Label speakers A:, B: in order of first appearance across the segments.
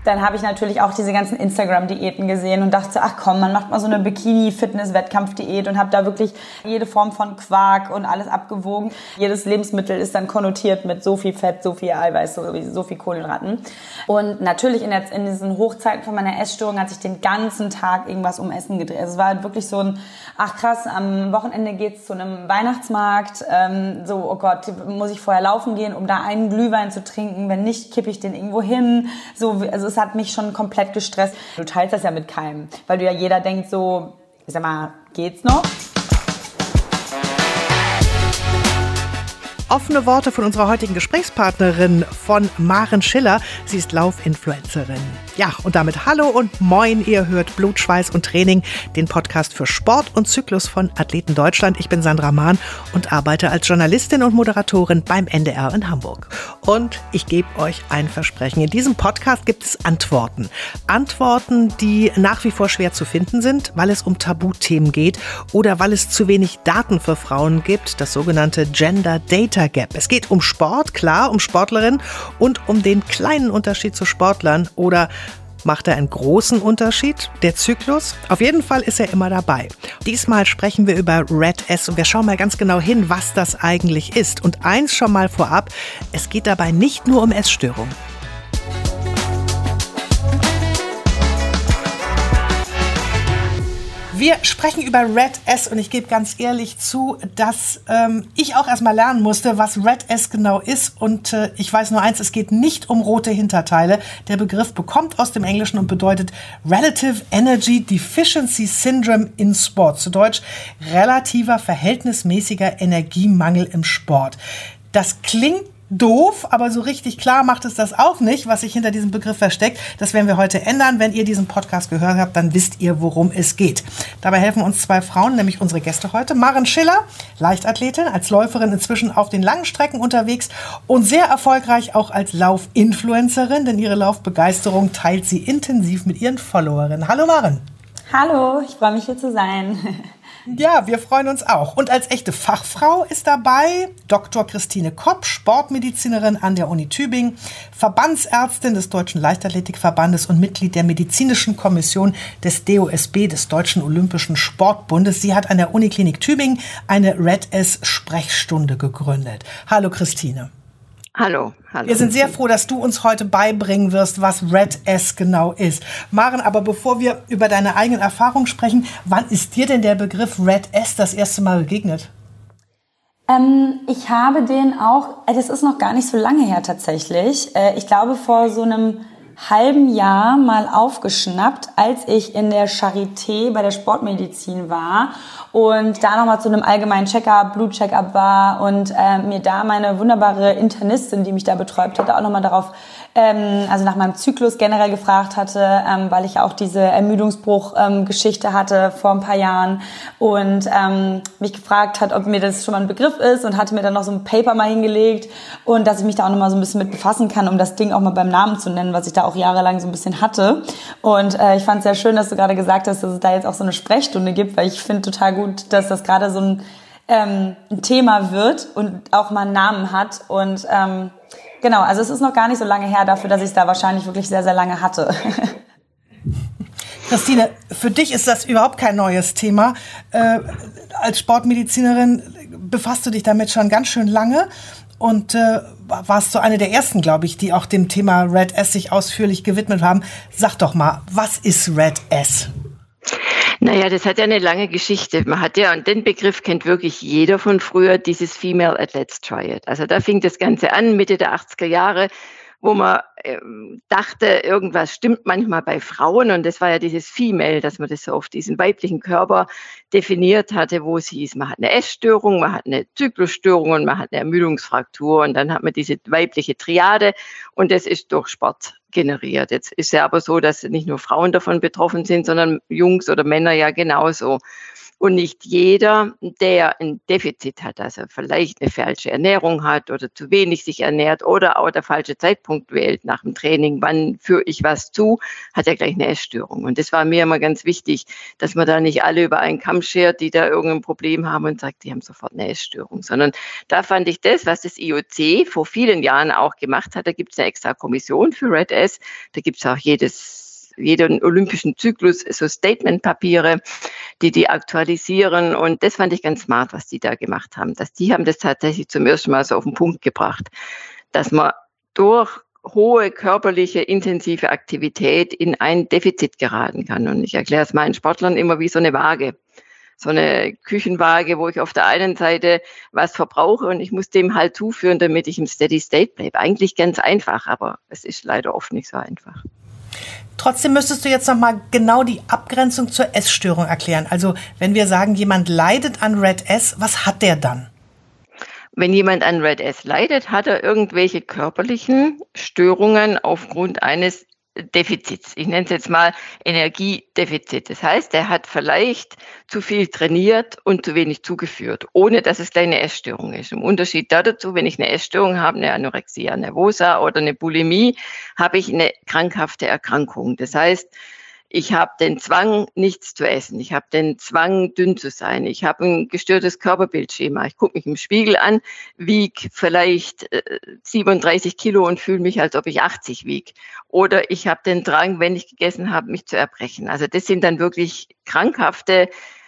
A: dann habe ich natürlich auch diese ganzen Instagram-Diäten gesehen und dachte, ach komm, man macht mal so eine Bikini-Fitness-Wettkampf-Diät und habe da wirklich jede Form von Quark und alles abgewogen. Jedes Lebensmittel ist dann konnotiert mit so viel Fett, so viel Eiweiß, so viel Kohlenhydraten. Und natürlich in diesen Hochzeiten von meiner Essstörung hat sich den ganzen Tag irgendwas um Essen gedreht. Also es war halt wirklich so ein, ach krass, am Wochenende geht's zu einem Weihnachtsmarkt, oh Gott, muss ich vorher laufen gehen, um da einen Glühwein zu trinken, wenn nicht, kippe ich den irgendwo hin. So, also es hat mich schon komplett gestresst. Du teilst das ja mit keinem, weil du ja jeder denkt so, ich sag mal, geht's noch?
B: Offene Worte von unserer heutigen Gesprächspartnerin, von Maren Schiller. Sie ist Laufinfluencerin. Ja, und damit hallo und moin. Ihr hört Blut, Schweiß und Training, den Podcast für Sport und Zyklus von Athleten Deutschland. Ich bin Sandra Mahn und arbeite als Journalistin und Moderatorin beim NDR in Hamburg. Und ich gebe euch ein Versprechen. In diesem Podcast gibt es Antworten. Antworten, die nach wie vor schwer zu finden sind, weil es um Tabuthemen geht oder weil es zu wenig Daten für Frauen gibt, das sogenannte Gender Data Gap. Es geht um Sport, klar, um Sportlerinnen und um den kleinen Unterschied zu Sportlern. Oder macht er einen großen Unterschied? Der Zyklus? Auf jeden Fall ist er immer dabei. Diesmal sprechen wir über Red S und wir schauen mal ganz genau hin, was das eigentlich ist. Und eins schon mal vorab, es geht dabei nicht nur um Essstörungen. Wir sprechen über Red S und ich gebe ganz ehrlich zu, dass ich auch erstmal lernen musste, was Red S genau ist. Und ich weiß nur eins, es geht nicht um rote Hinterteile. Der Begriff bekommt aus dem Englischen und bedeutet Relative Energy Deficiency Syndrome in Sport. Zu Deutsch relativer verhältnismäßiger Energiemangel im Sport. Das klingt doof, aber so richtig klar macht es das auch nicht, was sich hinter diesem Begriff versteckt. Das werden wir heute ändern. Wenn ihr diesen Podcast gehört habt, dann wisst ihr, worum es geht. Dabei helfen uns zwei Frauen, nämlich unsere Gäste heute. Maren Schiller, Leichtathletin, als Läuferin inzwischen auf den langen Strecken unterwegs und sehr erfolgreich auch als Laufinfluencerin, denn ihre Laufbegeisterung teilt sie intensiv mit ihren Followerinnen. Hallo Maren.
A: Hallo, ich freue mich hier zu sein.
B: Ja, wir freuen uns auch. Und als echte Fachfrau ist dabei Dr. Christine Kopp, Sportmedizinerin an der Uni Tübingen, Verbandsärztin des Deutschen Leichtathletikverbandes und Mitglied der Medizinischen Kommission des DOSB, des Deutschen Olympischen Sportbundes. Sie hat an der Uniklinik Tübingen eine Red S-Sprechstunde gegründet. Hallo Christine.
C: Hallo.
B: Wir sind sehr froh, dass du uns heute beibringen wirst, was Red S genau ist. Maren, aber bevor wir über deine eigenen Erfahrungen sprechen, wann ist dir denn der Begriff Red S das erste Mal begegnet?
A: Ich habe den auch, das ist noch gar nicht so lange her tatsächlich. Ich glaube vor so einem halben Jahr mal aufgeschnappt, als ich in der Charité bei der Sportmedizin war und da nochmal zu einem allgemeinen Check-up, Blutcheck-up war und mir da meine wunderbare Internistin, die mich da betreut hatte, auch nochmal darauf, also nach meinem Zyklus generell gefragt hatte, weil ich auch diese Ermüdungsbruch-Geschichte hatte vor ein paar Jahren und mich gefragt hat, ob mir das schon mal ein Begriff ist und hatte mir dann noch so ein Paper mal hingelegt und dass ich mich da auch nochmal so ein bisschen mit befassen kann, um das Ding auch mal beim Namen zu nennen, was ich da auch jahrelang so ein bisschen hatte. Und ich fand es sehr schön, dass du gerade gesagt hast, dass es da jetzt auch so eine Sprechstunde gibt, weil ich finde total gut, dass das gerade so ein Thema wird und auch mal einen Namen hat. Und genau, also es ist noch gar nicht so lange her dafür, dass ich es da wahrscheinlich wirklich sehr, sehr lange hatte.
B: Christine, für dich ist das überhaupt kein neues Thema. Als Sportmedizinerin befasst du dich damit schon ganz schön lange und warst so eine der ersten, glaube ich, die auch dem Thema Red S sich ausführlich gewidmet haben. Sag doch mal, was ist Red S?
C: Naja, das hat ja eine lange Geschichte. Man hat ja, und den Begriff kennt wirklich jeder von früher, dieses Female Athletes Triad. Also da fing das Ganze an, Mitte der 80er Jahre, wo man dachte, irgendwas stimmt manchmal bei Frauen. Und das war ja dieses Female, dass man das so auf diesen weiblichen Körper definiert hatte, wo es hieß, man hat eine Essstörung, man hat eine Zyklusstörung und man hat eine Ermüdungsfraktur. Und dann hat man diese weibliche Triade und das ist durch Sport generiert. Jetzt ist ja aber so, dass nicht nur Frauen davon betroffen sind, sondern Jungs oder Männer ja genauso. Und nicht jeder, der ein Defizit hat, also vielleicht eine falsche Ernährung hat oder zu wenig sich ernährt oder auch der falsche Zeitpunkt wählt, nach dem Training, wann führe ich was zu, hat ja gleich eine Essstörung. Und das war mir immer ganz wichtig, dass man da nicht alle über einen Kamm schert, die da irgendein Problem haben und sagt, die haben sofort eine Essstörung, sondern da fand ich das, was das IOC vor vielen Jahren auch gemacht hat, da gibt es eine extra Kommission für Red S, da gibt es auch jeden olympischen Zyklus so Statement-Papiere, die aktualisieren. Und das fand ich ganz smart, was die da gemacht haben. Die haben das tatsächlich zum ersten Mal so auf den Punkt gebracht, dass man durch hohe körperliche, intensive Aktivität in ein Defizit geraten kann. Und ich erkläre es meinen Sportlern immer wie so eine Waage. So eine Küchenwaage, wo ich auf der einen Seite was verbrauche und ich muss dem halt zuführen, damit ich im Steady State bleibe. Eigentlich ganz einfach, aber es ist leider oft nicht so einfach.
B: Trotzdem müsstest du jetzt nochmal genau die Abgrenzung zur Essstörung erklären. Also wenn wir sagen, jemand leidet an Red S, was hat der dann?
C: Wenn jemand an Red S leidet, hat er irgendwelche körperlichen Störungen aufgrund eines Defizits. Ich nenne es jetzt mal Energiedefizit. Das heißt, er hat vielleicht zu viel trainiert und zu wenig zugeführt, ohne dass es gleich eine Essstörung ist. Im Unterschied dazu, wenn ich eine Essstörung habe, eine Anorexia nervosa oder eine Bulimie, habe ich eine krankhafte Erkrankung. Das heißt, ich habe den Zwang, nichts zu essen. Ich habe den Zwang, dünn zu sein. Ich habe ein gestörtes Körperbildschema. Ich gucke mich im Spiegel an, wiege vielleicht 37 Kilo und fühle mich, als ob ich 80 wiege. Oder ich habe den Drang, wenn ich gegessen habe, mich zu erbrechen. Also das sind dann wirklich krankhafte,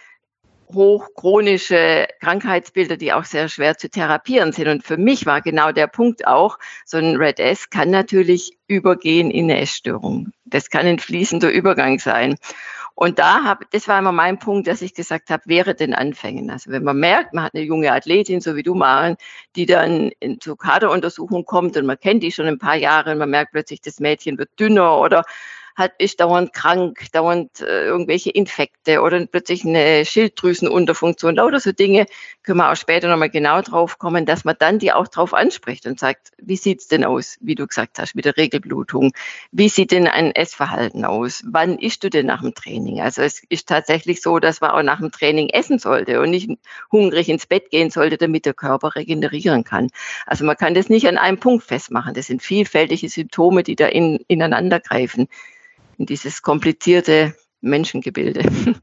C: hochchronische Krankheitsbilder, die auch sehr schwer zu therapieren sind. Und für mich war genau der Punkt auch, so ein Red S kann natürlich übergehen in eine Essstörung. Das kann ein fließender Übergang sein. Und das war immer mein Punkt, dass ich gesagt habe, wäre den Anfängen. Also wenn man merkt, man hat eine junge Athletin, so wie du, Maren, die dann zur Kaderuntersuchung kommt und man kennt die schon ein paar Jahre und man merkt plötzlich, das Mädchen wird dünner oder ist dauernd krank, dauernd irgendwelche Infekte oder plötzlich eine Schilddrüsenunterfunktion, lauter so Dinge, können wir auch später nochmal genau drauf kommen, dass man dann die auch drauf anspricht und sagt, wie sieht's denn aus, wie du gesagt hast, mit der Regelblutung? Wie sieht denn ein Essverhalten aus? Wann isst du denn nach dem Training? Also es ist tatsächlich so, dass man auch nach dem Training essen sollte und nicht hungrig ins Bett gehen sollte, damit der Körper regenerieren kann. Also man kann das nicht an einem Punkt festmachen. Das sind vielfältige Symptome, die da ineinander greifen. In dieses komplizierte Menschengebilde.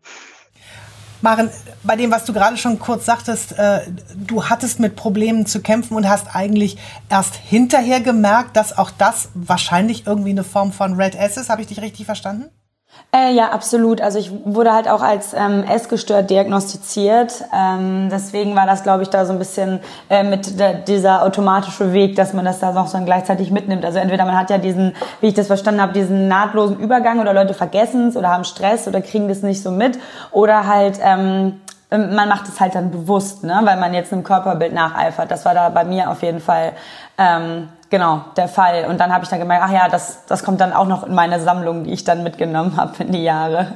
B: Maren, bei dem, was du gerade schon kurz sagtest, du hattest mit Problemen zu kämpfen und hast eigentlich erst hinterher gemerkt, dass auch das wahrscheinlich irgendwie eine Form von Red S ist. Habe ich dich richtig verstanden?
A: Ja, absolut. Also ich wurde halt auch als essgestört diagnostiziert. Deswegen war das, glaube ich, da so ein bisschen dieser automatische Weg, dass man das da noch so gleichzeitig mitnimmt. Also entweder man hat ja diesen, wie ich das verstanden habe, diesen nahtlosen Übergang oder Leute vergessen es oder haben Stress oder kriegen das nicht so mit oder halt man macht es halt dann bewusst, ne, weil man jetzt einem Körperbild nacheifert. Das war da bei mir auf jeden Fall genau der Fall. Und dann habe ich dann gemerkt, ach ja, das kommt dann auch noch in meine Sammlung, die ich dann mitgenommen habe in die Jahre.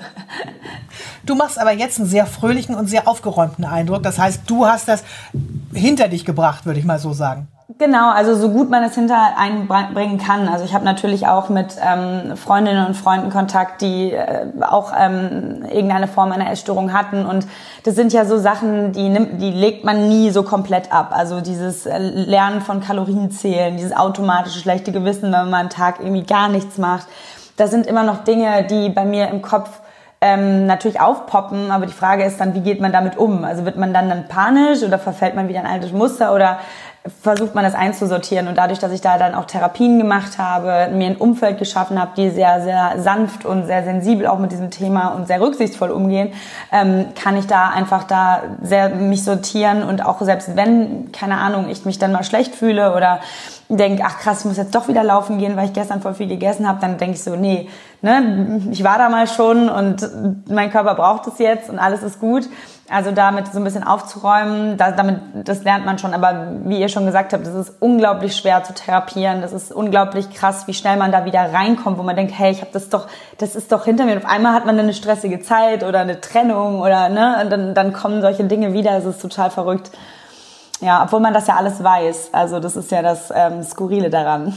B: Du machst aber jetzt einen sehr fröhlichen und sehr aufgeräumten Eindruck. Das heißt, du hast das hinter dich gebracht, würde ich mal so sagen.
A: Genau, also so gut man es hinter einbringen kann. Also ich habe natürlich auch mit Freundinnen und Freunden Kontakt, die auch irgendeine Form einer Essstörung hatten. Und das sind ja so Sachen, die legt man nie so komplett ab. Also dieses Lernen von Kalorienzählen, dieses automatische schlechte Gewissen, wenn man einen Tag irgendwie gar nichts macht. Das sind immer noch Dinge, die bei mir im Kopf natürlich aufpoppen. Aber die Frage ist dann, wie geht man damit um? Also wird man dann panisch oder verfällt man wieder in ein altes Muster oder versucht man das einzusortieren. Und dadurch, dass ich da dann auch Therapien gemacht habe, mir ein Umfeld geschaffen habe, die sehr, sehr sanft und sehr sensibel auch mit diesem Thema und sehr rücksichtsvoll umgehen, kann ich da einfach sehr mich sortieren und auch selbst wenn, keine Ahnung, ich mich dann mal schlecht fühle oder denke, ach krass, ich muss jetzt doch wieder laufen gehen, weil ich gestern voll viel gegessen habe, dann denke ich so, nee, ne, ich war da mal schon und mein Körper braucht es jetzt und alles ist gut. Also damit so ein bisschen aufzuräumen, das lernt man schon. Aber wie ihr schon gesagt habt, das ist unglaublich schwer zu therapieren. Das ist unglaublich krass, wie schnell man da wieder reinkommt, wo man denkt, hey, das ist doch hinter mir. Und auf einmal hat man dann eine stressige Zeit oder eine Trennung oder ne, und dann kommen solche Dinge wieder. Es ist total verrückt. Ja, obwohl man das ja alles weiß. Also das ist ja das Skurrile daran.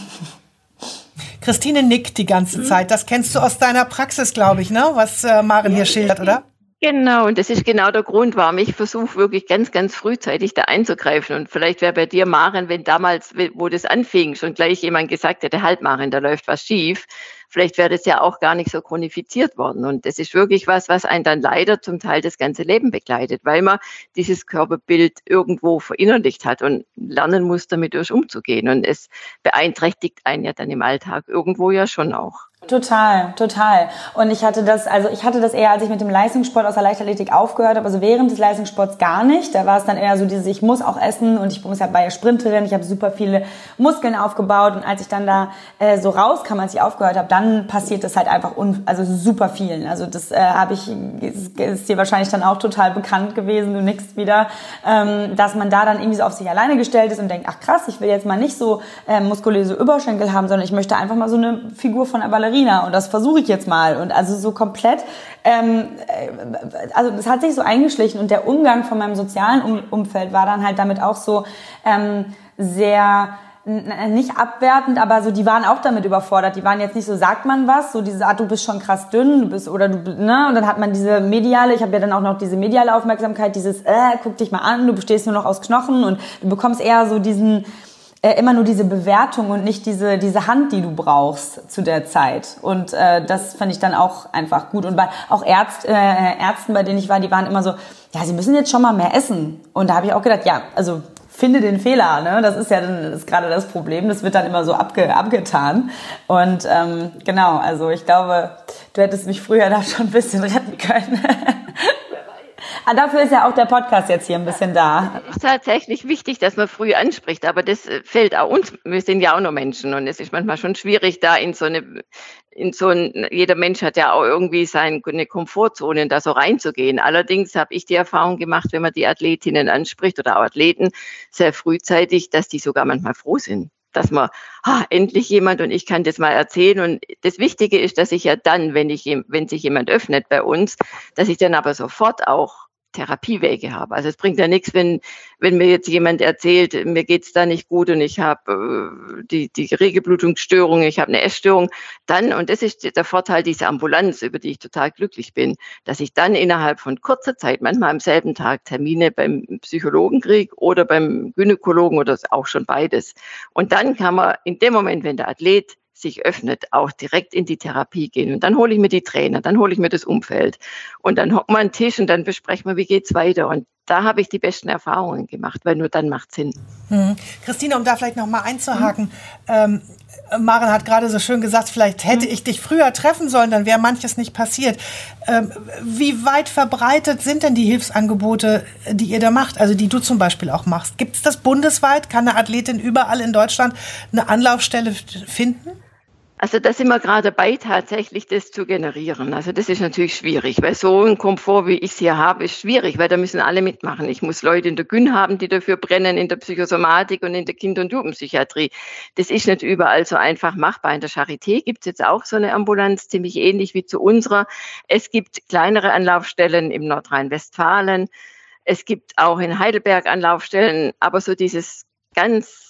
B: Christine nickt die ganze Zeit. Das kennst du aus deiner Praxis, glaube ich, ne? Was Maren hier schildert, oder?
C: Genau, und das ist genau der Grund, warum ich versuche, wirklich ganz, ganz frühzeitig da einzugreifen. Und vielleicht wäre bei dir, Maren, wenn damals, wo das anfing, schon gleich jemand gesagt hätte, halt Maren, da läuft was schief, vielleicht wäre das ja auch gar nicht so chronifiziert worden. Und das ist wirklich was einen dann leider zum Teil das ganze Leben begleitet, weil man dieses Körperbild irgendwo verinnerlicht hat und lernen muss, damit umzugehen. Und es beeinträchtigt einen ja dann im Alltag irgendwo ja schon auch.
A: Total. Und ich hatte das eher, als ich mit dem Leistungssport aus der Leichtathletik aufgehört habe, also während des Leistungssports gar nicht. Da war es dann eher so dieses, ich muss auch essen und ich muss ja bei Sprinterin, ich habe super viele Muskeln aufgebaut und als ich dann da so rauskam, als ich aufgehört habe, dann passiert das halt einfach super vielen. Also das ist dir wahrscheinlich dann auch total bekannt gewesen, du nickst wieder, dass man da dann irgendwie so auf sich alleine gestellt ist und denkt, ach krass, ich will jetzt mal nicht so muskulöse Überschenkel haben, sondern ich möchte einfach mal so eine Figur von einer Ballerina und das versuche ich jetzt mal und also so komplett, also das hat sich so eingeschlichen und der Umgang von meinem sozialen Umfeld war dann halt damit auch so sehr nicht abwertend, aber so die waren auch damit überfordert. Die waren jetzt nicht so, sagt man was, so diese Art, du bist schon krass dünn, du bist oder du, ne, und dann hat man diese mediale, ich habe ja dann auch noch diese mediale Aufmerksamkeit, dieses guck dich mal an, du bestehst nur noch aus Knochen und du bekommst eher so diesen immer nur diese Bewertung und nicht diese Hand, die du brauchst zu der Zeit. Und das fand ich dann auch einfach gut. Und bei auch Ärzten, bei denen ich war, die waren immer so, ja, sie müssen jetzt schon mal mehr essen. Und da habe ich auch gedacht, ja, also finde den Fehler, ne? Das ist ja dann ist gerade das Problem. Das wird dann immer so abgetan. Und genau, also ich glaube, du hättest mich früher da schon ein bisschen retten können. Dafür ist ja auch der Podcast jetzt hier ein bisschen da.
C: Es ist tatsächlich wichtig, dass man früh anspricht, aber das fällt auch uns. Wir sind ja auch nur Menschen und es ist manchmal schon schwierig, da jeder Mensch hat ja auch irgendwie seine Komfortzone, da so reinzugehen. Allerdings habe ich die Erfahrung gemacht, wenn man die Athletinnen anspricht oder auch Athleten sehr frühzeitig, dass die sogar manchmal froh sind. Dass man, endlich jemand und ich kann das mal erzählen. Und das Wichtige ist, dass ich ja dann, wenn sich jemand öffnet bei uns, dass ich dann aber sofort auch Therapiewege habe. Also es bringt ja nichts, wenn mir jetzt jemand erzählt, mir geht's da nicht gut und ich habe die Regelblutungsstörung, ich habe eine Essstörung, dann, und das ist der Vorteil dieser Ambulanz, über die ich total glücklich bin, dass ich dann innerhalb von kurzer Zeit, manchmal am selben Tag, Termine beim Psychologen kriege oder beim Gynäkologen oder auch schon beides. Und dann kann man in dem Moment, wenn der Athlet sich öffnet, auch direkt in die Therapie gehen. Und dann hole ich mir die Trainer, dann hole ich mir das Umfeld. Und dann hocken wir an den Tisch und dann besprechen wir, wie geht's weiter. Und da habe ich die besten Erfahrungen gemacht, weil nur dann macht's Sinn.
B: Christine, um da vielleicht noch mal einzuhaken, Maren hat gerade so schön gesagt, vielleicht hätte ich dich früher treffen sollen, dann wäre manches nicht passiert. Wie weit verbreitet sind denn die Hilfsangebote, die ihr da macht, also die du zum Beispiel auch machst? Gibt es das bundesweit? Kann eine Athletin überall in Deutschland eine Anlaufstelle finden?
C: Also da sind wir gerade dabei, tatsächlich das zu generieren. Also das ist natürlich schwierig, weil so ein Komfort, wie ich es hier habe, ist schwierig, weil da müssen alle mitmachen. Ich muss Leute in der Gyn haben, die dafür brennen, in der Psychosomatik und in der Kinder- und Jugendpsychiatrie. Das ist nicht überall so einfach machbar. In der Charité gibt es jetzt auch so eine Ambulanz, ziemlich ähnlich wie zu unserer. Es gibt kleinere Anlaufstellen im Nordrhein-Westfalen. Es gibt auch in Heidelberg Anlaufstellen, aber so dieses ganz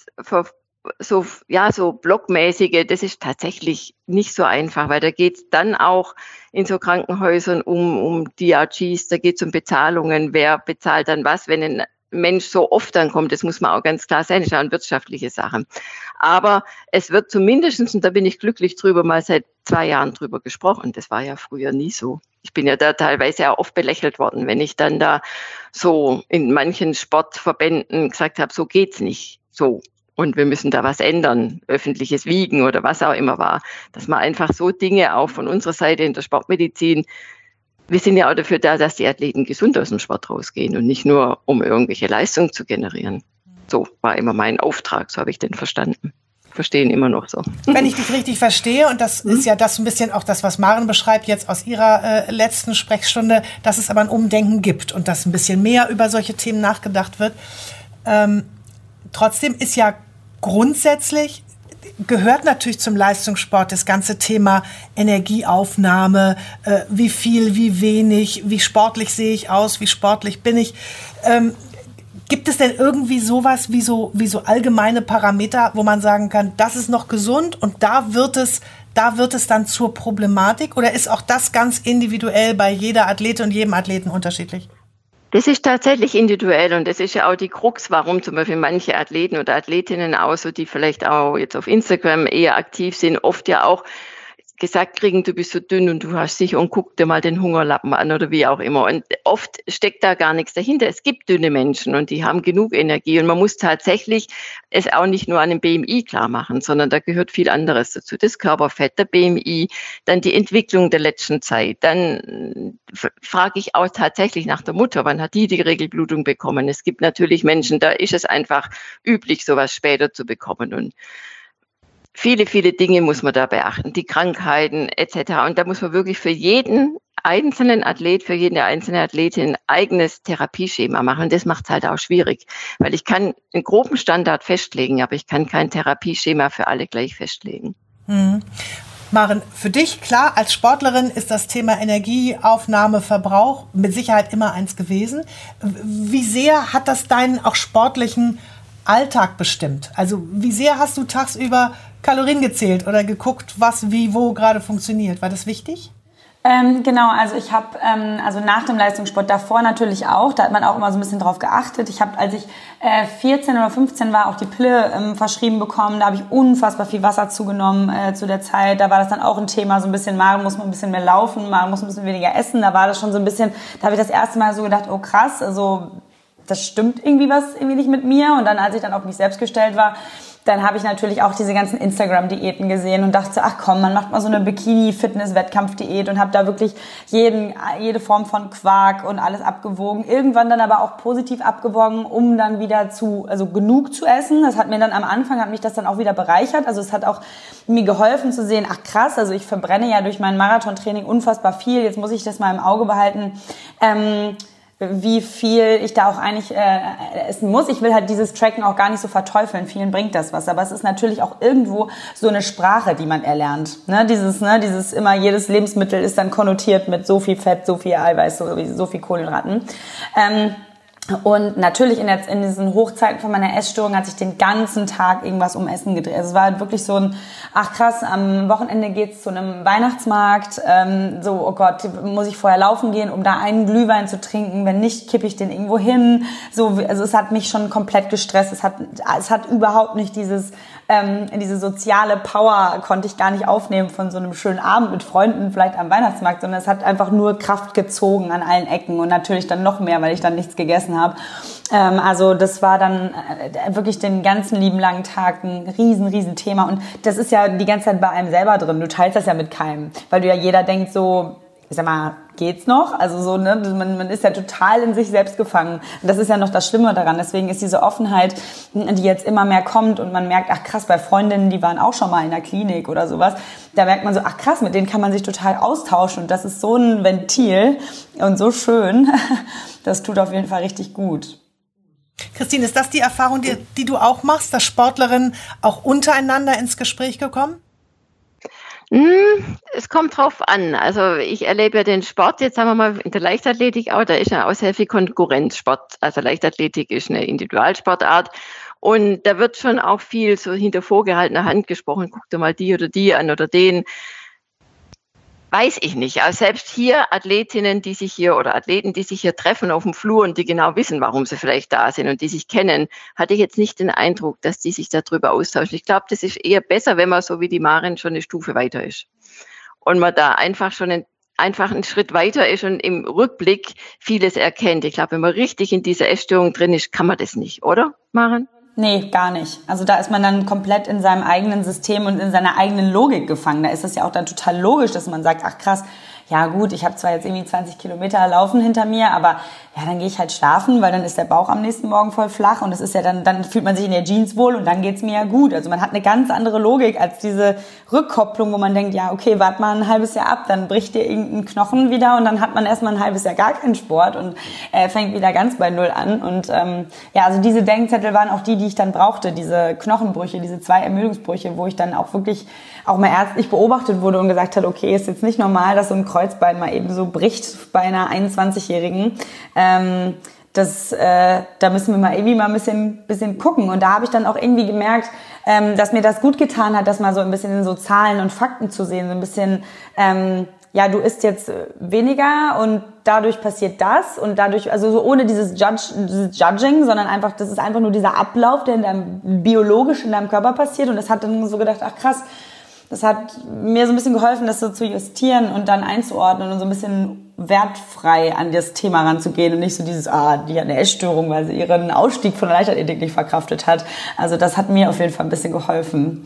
C: so blockmäßige, das ist tatsächlich nicht so einfach, weil da geht es dann auch in so Krankenhäusern um DRGs, da geht es um Bezahlungen, wer bezahlt dann was, wenn ein Mensch so oft dann kommt, das muss man auch ganz klar sein, das ist auch eine wirtschaftliche Sache. Aber es wird zumindest, und da bin ich glücklich drüber, mal seit 2 Jahren drüber gesprochen, das war ja früher nie so. Ich bin ja da teilweise auch oft belächelt worden, wenn ich dann da so in manchen Sportverbänden gesagt habe, so geht's nicht, so. Und wir müssen da was ändern, öffentliches Wiegen oder was auch immer war, dass man einfach so Dinge auch von unserer Seite in der Sportmedizin, wir sind ja auch dafür da, dass die Athleten gesund aus dem Sport rausgehen und nicht nur, um irgendwelche Leistung zu generieren. So war immer mein Auftrag, so habe ich den verstanden. Verstehen immer noch so.
B: Wenn ich dich richtig verstehe, und das ist ja das ein bisschen auch das, was Maren beschreibt jetzt aus ihrer letzten Sprechstunde, dass es aber ein Umdenken gibt und dass ein bisschen mehr über solche Themen nachgedacht wird. Trotzdem ist ja grundsätzlich gehört natürlich zum Leistungssport das ganze Thema Energieaufnahme, wie viel, wie wenig, wie sportlich sehe ich aus, wie sportlich bin ich. Gibt es denn irgendwie sowas wie so allgemeine Parameter, wo man sagen kann, das ist noch gesund und da wird es da wird es dann zur Problematik oder ist auch das ganz individuell bei jeder Athletin und jedem Athleten unterschiedlich?
C: Das ist tatsächlich individuell und das ist ja auch die Krux, warum zum Beispiel manche Athleten oder Athletinnen auch so, die vielleicht auch jetzt auf Instagram eher aktiv sind, oft ja auch gesagt kriegen, du bist so dünn und du hast dich und guck dir mal den Hungerlappen an oder wie auch immer. Und oft steckt da gar nichts dahinter. Es gibt dünne Menschen und die haben genug Energie und man muss tatsächlich es auch nicht nur an dem BMI klar machen, sondern da gehört viel anderes dazu. Das Körperfett, der BMI, dann die Entwicklung der letzten Zeit. Dann frage ich auch tatsächlich nach der Mutter, wann hat die Regelblutung bekommen? Es gibt natürlich Menschen, da ist es einfach üblich, sowas später zu bekommen und viele, viele Dinge muss man da beachten, die Krankheiten etc. Und da muss man wirklich für jeden einzelnen Athlet, für jede einzelne Athletin ein eigenes Therapieschema machen. Und das macht es halt auch schwierig, weil ich kann einen groben Standard festlegen, aber ich kann kein Therapieschema für alle gleich festlegen.
B: Maren, für dich, klar, als Sportlerin ist das Thema Energieaufnahme, Verbrauch mit Sicherheit immer eins gewesen. Wie sehr hat das deinen auch sportlichen Alltag bestimmt? Also wie sehr hast du tagsüber Kalorien gezählt oder geguckt, was wie wo gerade funktioniert? War das wichtig?
A: Genau, also ich habe also nach dem Leistungssport davor natürlich auch, da hat man auch immer so ein bisschen drauf geachtet. Ich habe, als ich 14 oder 15 war, auch die Pille verschrieben bekommen. Da habe ich unfassbar viel Wasser zugenommen zu der Zeit. Da war das dann auch ein Thema, so ein bisschen, Maren muss man ein bisschen mehr laufen, Maren muss ein bisschen weniger essen. Da war das schon so ein bisschen, da habe ich das erste Mal so gedacht, oh krass, also das stimmt irgendwie was irgendwie nicht mit mir. Und dann, als ich dann auf mich selbst gestellt war, dann habe ich natürlich auch diese ganzen Instagram-Diäten gesehen und dachte, ach komm, man macht mal so eine Bikini-Fitness-Wettkampf-Diät und habe da wirklich jede Form von Quark und alles abgewogen. Irgendwann dann aber auch positiv abgewogen, um dann wieder genug zu essen. Das hat mir dann am Anfang, hat mich das dann auch wieder bereichert. Also es hat auch mir geholfen zu sehen, ach krass, also ich verbrenne ja durch mein Marathontraining unfassbar viel. Jetzt muss ich das mal im Auge behalten. Wie viel ich da auch eigentlich essen muss. Ich will halt dieses Tracken auch gar nicht so verteufeln. Vielen bringt das was. Aber es ist natürlich auch irgendwo so eine Sprache, die man erlernt. Dieses immer, jedes Lebensmittel ist dann konnotiert mit so viel Fett, so viel Eiweiß, so viel Kohlenhydraten. Und natürlich in diesen Hochzeiten von meiner Essstörung hat sich den ganzen Tag irgendwas um Essen gedreht. Also es war halt wirklich so ein, ach krass, am Wochenende geht's zu einem Weihnachtsmarkt, oh Gott, muss ich vorher laufen gehen, um da einen Glühwein zu trinken, wenn nicht, kippe ich den irgendwo hin. Also es hat mich schon komplett gestresst. Es hat überhaupt nicht diese soziale Power konnte ich gar nicht aufnehmen von so einem schönen Abend mit Freunden, vielleicht am Weihnachtsmarkt, sondern es hat einfach nur Kraft gezogen an allen Ecken und natürlich dann noch mehr, weil ich dann nichts gegessen habe. Also das war dann wirklich den ganzen lieben langen Tag ein riesen Thema und das ist ja die ganze Zeit bei einem selber drin. Du teilst das ja mit keinem, weil du ja jeder denkt so, ich sag mal, geht's noch? Also so, ne, man ist ja total in sich selbst gefangen. Und das ist ja noch das Schlimme daran. Deswegen ist diese Offenheit, die jetzt immer mehr kommt und man merkt, ach krass, bei Freundinnen, die waren auch schon mal in der Klinik oder sowas, da merkt man so, ach krass, mit denen kann man sich total austauschen und das ist so ein Ventil und so schön. Das tut auf jeden Fall richtig gut.
B: Christine, ist das die Erfahrung, die du auch machst, dass Sportlerinnen auch untereinander ins Gespräch kommen?
C: Es kommt drauf an. Also ich erlebe ja den Sport, jetzt sagen wir mal in der Leichtathletik auch, da ist ja auch sehr viel Konkurrenzsport. Also Leichtathletik ist eine Individualsportart und da wird schon auch viel so hinter vorgehaltener Hand gesprochen, guck dir mal die oder die an oder den. Weiß ich nicht. Also selbst hier Athleten, die sich hier treffen auf dem Flur und die genau wissen, warum sie vielleicht da sind und die sich kennen, hatte ich jetzt nicht den Eindruck, dass die sich darüber austauschen. Ich glaube, das ist eher besser, wenn man so wie die Maren schon eine Stufe weiter ist. Und man da einfach einen Schritt weiter ist und im Rückblick vieles erkennt. Ich glaube, wenn man richtig in dieser Essstörung drin ist, kann man das nicht, oder, Maren?
A: Nee, gar nicht. Also da ist man dann komplett in seinem eigenen System und in seiner eigenen Logik gefangen. Da ist es ja auch dann total logisch, dass man sagt, ach krass, ja gut, ich habe zwar jetzt irgendwie 20 Kilometer Laufen hinter mir, aber ja, dann gehe ich halt schlafen, weil dann ist der Bauch am nächsten Morgen voll flach und es ist ja dann fühlt man sich in der Jeans wohl und dann geht's mir ja gut. Also man hat eine ganz andere Logik als diese Rückkopplung, wo man denkt, ja okay, warte mal ein halbes Jahr ab, dann bricht dir irgendein Knochen wieder und dann hat man erstmal ein halbes Jahr gar keinen Sport und fängt wieder ganz bei Null an. Und ja, also diese Denkzettel waren auch die ich dann brauchte, diese Knochenbrüche, diese 2 Ermüdungsbrüche, wo ich dann auch wirklich auch mal ärztlich beobachtet wurde und gesagt hat, okay, ist jetzt nicht normal, dass so ein Kreuzbein mal eben so bricht bei einer 21-Jährigen. Da müssen wir mal irgendwie mal ein bisschen gucken. Und da habe ich dann auch irgendwie gemerkt, dass mir das gut getan hat, das mal so ein bisschen in so Zahlen und Fakten zu sehen, so ein bisschen, du isst jetzt weniger und dadurch passiert das und dadurch, also so ohne dieses Judging, sondern einfach, das ist einfach nur dieser Ablauf, der biologisch in deinem Körper passiert, und das hat dann so gedacht, ach krass, das hat mir so ein bisschen geholfen, das so zu justieren und dann einzuordnen und so ein bisschen wertfrei an das Thema ranzugehen und nicht so dieses, die hat eine Essstörung, weil sie ihren Ausstieg von der Leichtathletik nicht verkraftet hat. Also das hat mir auf jeden Fall ein bisschen geholfen.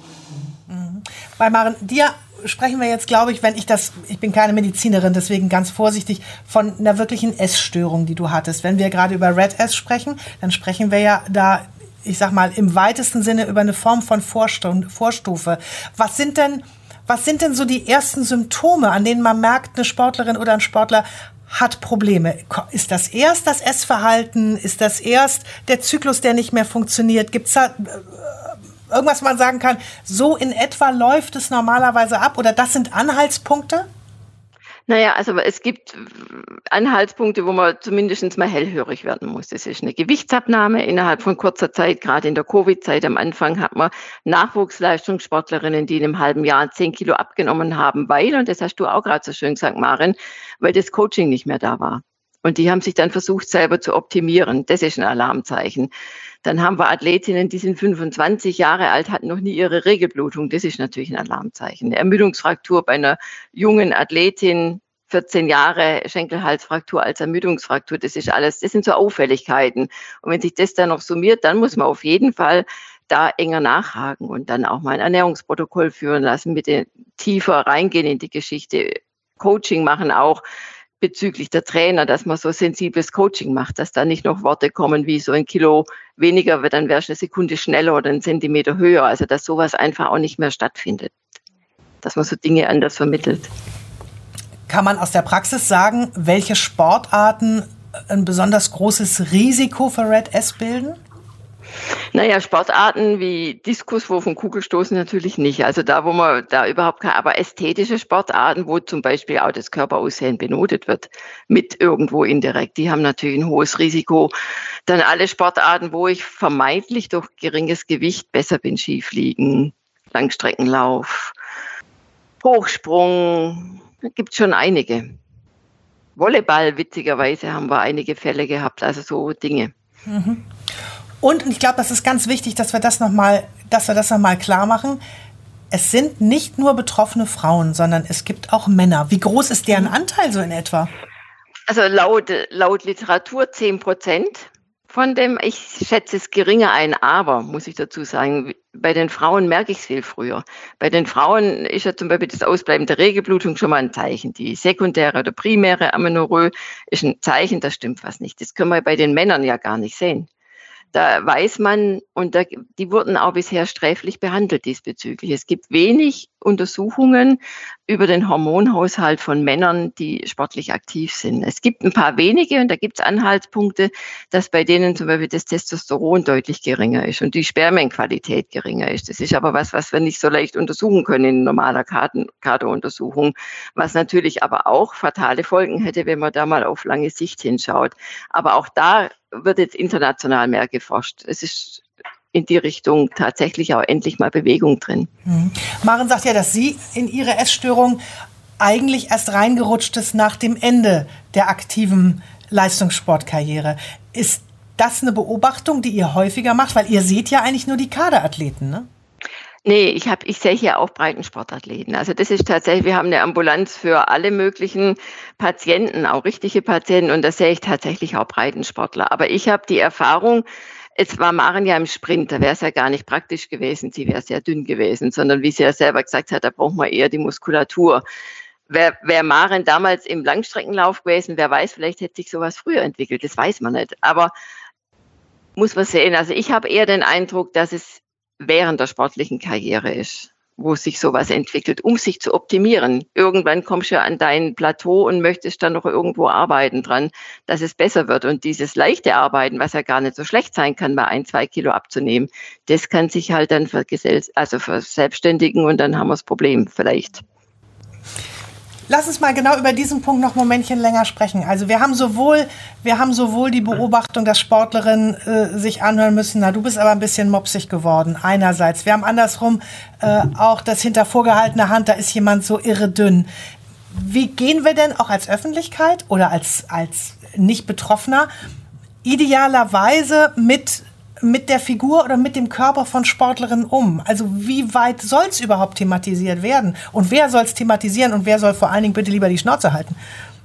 B: Bei Maren, dir sprechen wir jetzt, glaube ich, ich bin keine Medizinerin, deswegen ganz vorsichtig, von einer wirklichen Essstörung, die du hattest. Wenn wir gerade über Red S sprechen, dann sprechen wir ja da, ich sag mal, im weitesten Sinne über eine Form von Vorstufe. Was sind denn so die ersten Symptome, an denen man merkt, eine Sportlerin oder ein Sportler hat Probleme? Ist das erst das Essverhalten? Ist das erst der Zyklus, der nicht mehr funktioniert? Gibt's da irgendwas, man sagen kann, so in etwa läuft es normalerweise ab, oder das sind Anhaltspunkte?
C: Naja, also es gibt Anhaltspunkte, wo man zumindest mal hellhörig werden muss. Das ist eine Gewichtsabnahme innerhalb von kurzer Zeit. Gerade in der Covid-Zeit am Anfang hat man Nachwuchsleistungssportlerinnen, die in einem halben Jahr 10 Kilo abgenommen haben, und das hast du auch gerade so schön gesagt, Maren, weil das Coaching nicht mehr da war. Und die haben sich dann versucht, selber zu optimieren. Das ist ein Alarmzeichen. Dann haben wir Athletinnen, die sind 25 Jahre alt, hatten noch nie ihre Regelblutung. Das ist natürlich ein Alarmzeichen. Eine Ermüdungsfraktur bei einer jungen Athletin, 14 Jahre Schenkelhalsfraktur als Ermüdungsfraktur, das sind so Auffälligkeiten. Und wenn sich das dann noch summiert, dann muss man auf jeden Fall da enger nachhaken und dann auch mal ein Ernährungsprotokoll führen lassen, mit den tiefer reingehen in die Geschichte, Coaching machen auch bezüglich der Trainer, dass man so sensibles Coaching macht, dass da nicht noch Worte kommen wie so 1 Kilo weniger, dann wärst du eine Sekunde schneller oder 1 Zentimeter höher. Also dass sowas einfach auch nicht mehr stattfindet. Dass man so Dinge anders vermittelt.
B: Kann man aus der Praxis sagen, welche Sportarten ein besonders großes Risiko für Red S bilden?
C: Naja, Sportarten wie Diskuswurf, Kugelstoßen natürlich nicht. Also da, wo man da überhaupt keine, aber ästhetische Sportarten, wo zum Beispiel auch das Körperaussehen benotet wird, mit irgendwo indirekt, die haben natürlich ein hohes Risiko. Dann alle Sportarten, wo ich vermeintlich durch geringes Gewicht besser bin, Skifliegen, Langstreckenlauf, Hochsprung, da gibt es schon einige. Volleyball, witzigerweise, haben wir einige Fälle gehabt, also so Dinge.
B: Mhm. Und ich glaube, das ist ganz wichtig, dass wir das noch mal klar machen. Es sind nicht nur betroffene Frauen, sondern es gibt auch Männer. Wie groß ist deren Anteil so in etwa?
C: Also laut Literatur 10%. Von dem, ich schätze es geringer ein, aber, muss ich dazu sagen, bei den Frauen merke ich es viel früher. Bei den Frauen ist ja zum Beispiel das Ausbleiben der Regelblutung schon mal ein Zeichen. Die sekundäre oder primäre Amenorrhoe ist ein Zeichen, da stimmt was nicht. Das können wir bei den Männern ja gar nicht sehen. Da weiß man, die wurden auch bisher sträflich behandelt diesbezüglich. Es gibt wenig Untersuchungen über den Hormonhaushalt von Männern, die sportlich aktiv sind. Es gibt ein paar wenige und da gibt es Anhaltspunkte, dass bei denen zum Beispiel das Testosteron deutlich geringer ist und die Spermienqualität geringer ist. Das ist aber was wir nicht so leicht untersuchen können in normaler Kaderuntersuchung, was natürlich aber auch fatale Folgen hätte, wenn man da mal auf lange Sicht hinschaut. Aber auch da wird jetzt international mehr geforscht. Es ist in die Richtung tatsächlich auch endlich mal Bewegung drin.
B: Maren sagt ja, dass sie in ihre Essstörung eigentlich erst reingerutscht ist nach dem Ende der aktiven Leistungssportkarriere. Ist das eine Beobachtung, die ihr häufiger macht? Weil ihr seht ja eigentlich nur die Kaderathleten, ne?
C: Nee, ich sehe hier auch Breitensportathleten. Also das ist tatsächlich, wir haben eine Ambulanz für alle möglichen Patienten, auch richtige Patienten, und da sehe ich tatsächlich auch Breitensportler. Aber ich habe die Erfahrung, jetzt war Maren ja im Sprint, da wäre es ja gar nicht praktisch gewesen, sie wäre sehr dünn gewesen, sondern wie sie ja selber gesagt hat, da braucht man eher die Muskulatur. Wäre Maren damals im Langstreckenlauf gewesen, wer weiß, vielleicht hätte sich sowas früher entwickelt, das weiß man nicht. Aber muss man sehen, also ich habe eher den Eindruck, dass es während der sportlichen Karriere ist, wo sich sowas entwickelt, um sich zu optimieren. Irgendwann kommst du ja an dein Plateau und möchtest dann noch irgendwo arbeiten dran, dass es besser wird. Und dieses leichte Arbeiten, was ja gar nicht so schlecht sein kann, mal 1-2 Kilo abzunehmen, das kann sich halt dann verselbstständigen und dann haben wir das Problem vielleicht.
B: Lass uns mal genau über diesen Punkt noch ein Momentchen länger sprechen. Also wir haben sowohl die Beobachtung, dass Sportlerinnen sich anhören müssen, na, du bist aber ein bisschen mopsig geworden, einerseits. Wir haben andersrum auch das hinter vorgehaltener Hand, da ist jemand so irre dünn. Wie gehen wir denn auch als Öffentlichkeit oder als Nicht-Betroffener idealerweise mit der Figur oder mit dem Körper von Sportlerinnen um? Also wie weit soll es überhaupt thematisiert werden? Und wer soll es thematisieren und wer soll vor allen Dingen bitte lieber die Schnauze halten?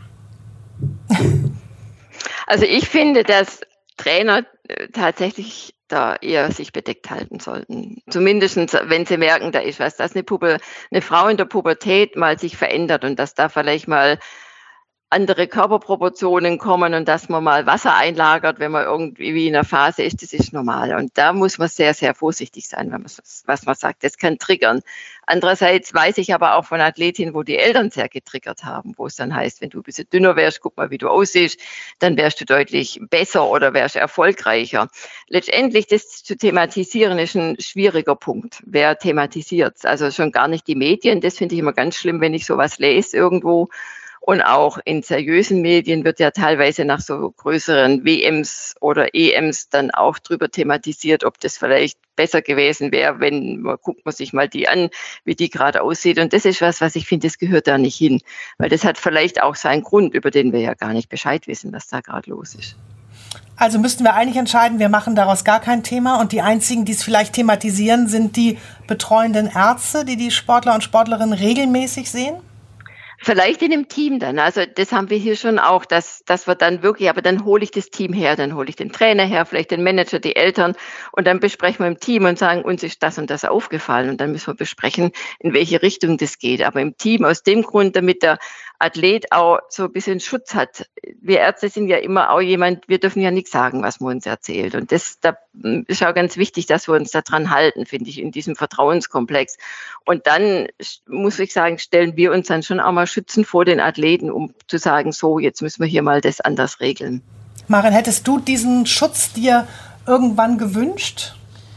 C: Also ich finde, dass Trainer tatsächlich da eher sich bedeckt halten sollten. Zumindest wenn sie merken, da ist was, dass eine Frau in der Pubertät mal sich verändert und dass da vielleicht mal andere Körperproportionen kommen und dass man mal Wasser einlagert, wenn man irgendwie in einer Phase ist, das ist normal. Und da muss man sehr, sehr vorsichtig sein, was man sagt. Das kann triggern. Andererseits weiß ich aber auch von Athletinnen, wo die Eltern sehr getriggert haben, wo es dann heißt, wenn du ein bisschen dünner wärst, guck mal, wie du aussiehst, dann wärst du deutlich besser oder wärst erfolgreicher. Letztendlich das zu thematisieren ist ein schwieriger Punkt. Wer thematisiert es? Also schon gar nicht die Medien. Das finde ich immer ganz schlimm, wenn ich sowas lese irgendwo. Und auch in seriösen Medien wird ja teilweise nach so größeren WMs oder EMs dann auch drüber thematisiert, ob das vielleicht besser gewesen wäre, guckt man sich mal die an, wie die gerade aussieht. Und das ist was ich finde, das gehört da nicht hin. Weil das hat vielleicht auch seinen Grund, über den wir ja gar nicht Bescheid wissen, was da gerade los ist.
B: Also müssten wir eigentlich entscheiden, wir machen daraus gar kein Thema und die einzigen, die es vielleicht thematisieren, sind die betreuenden Ärzte, die Sportler und Sportlerinnen regelmäßig sehen?
C: Vielleicht in dem Team dann. Also das haben wir hier schon auch, dass wir dann wirklich, aber dann hole ich das Team her, dann hole ich den Trainer her, vielleicht den Manager, die Eltern und dann besprechen wir im Team und sagen, uns ist das und das aufgefallen und dann müssen wir besprechen, in welche Richtung das geht. Aber im Team aus dem Grund, damit der Athlet auch so ein bisschen Schutz hat. Wir Ärzte sind ja immer auch wir dürfen ja nichts sagen, was man uns erzählt. Und da ist auch ganz wichtig, dass wir uns daran halten, finde ich, in diesem Vertrauenskomplex. Und dann, muss ich sagen, stellen wir uns dann schon auch mal schützen vor den Athleten, um zu sagen, so, jetzt müssen wir hier mal das anders regeln.
B: Maren, hättest du diesen Schutz dir irgendwann gewünscht?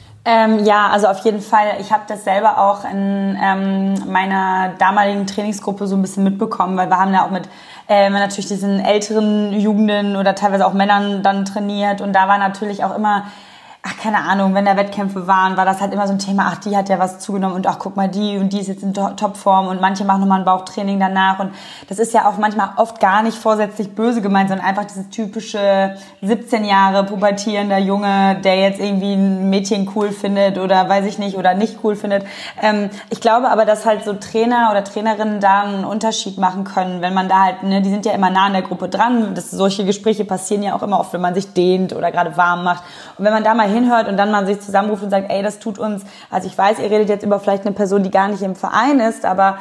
A: Ja, also auf jeden Fall. Ich habe das selber auch in meiner damaligen Trainingsgruppe so ein bisschen mitbekommen, weil wir haben ja auch mit natürlich diesen älteren Jugenden oder teilweise auch Männern dann trainiert und da war natürlich auch immer, keine Ahnung, wenn da Wettkämpfe waren, war das halt immer so ein Thema, die hat ja was zugenommen und guck mal, die ist jetzt in Topform und manche machen nochmal ein Bauchtraining danach und das ist ja auch manchmal oft gar nicht vorsätzlich böse gemeint, sondern einfach dieses typische 17 Jahre pubertierender Junge, der jetzt irgendwie ein Mädchen cool findet oder weiß ich nicht, oder nicht cool findet. Ich glaube aber, dass halt so Trainer oder Trainerinnen da einen Unterschied machen können, wenn man da halt, die sind ja immer nah an der Gruppe dran, solche Gespräche passieren ja auch immer oft, wenn man sich dehnt oder gerade warm macht und wenn man da mal hinhört und dann mal sich zusammenruft und sagt, ey, das tut uns, also ich weiß, ihr redet jetzt über vielleicht eine Person, die gar nicht im Verein ist, aber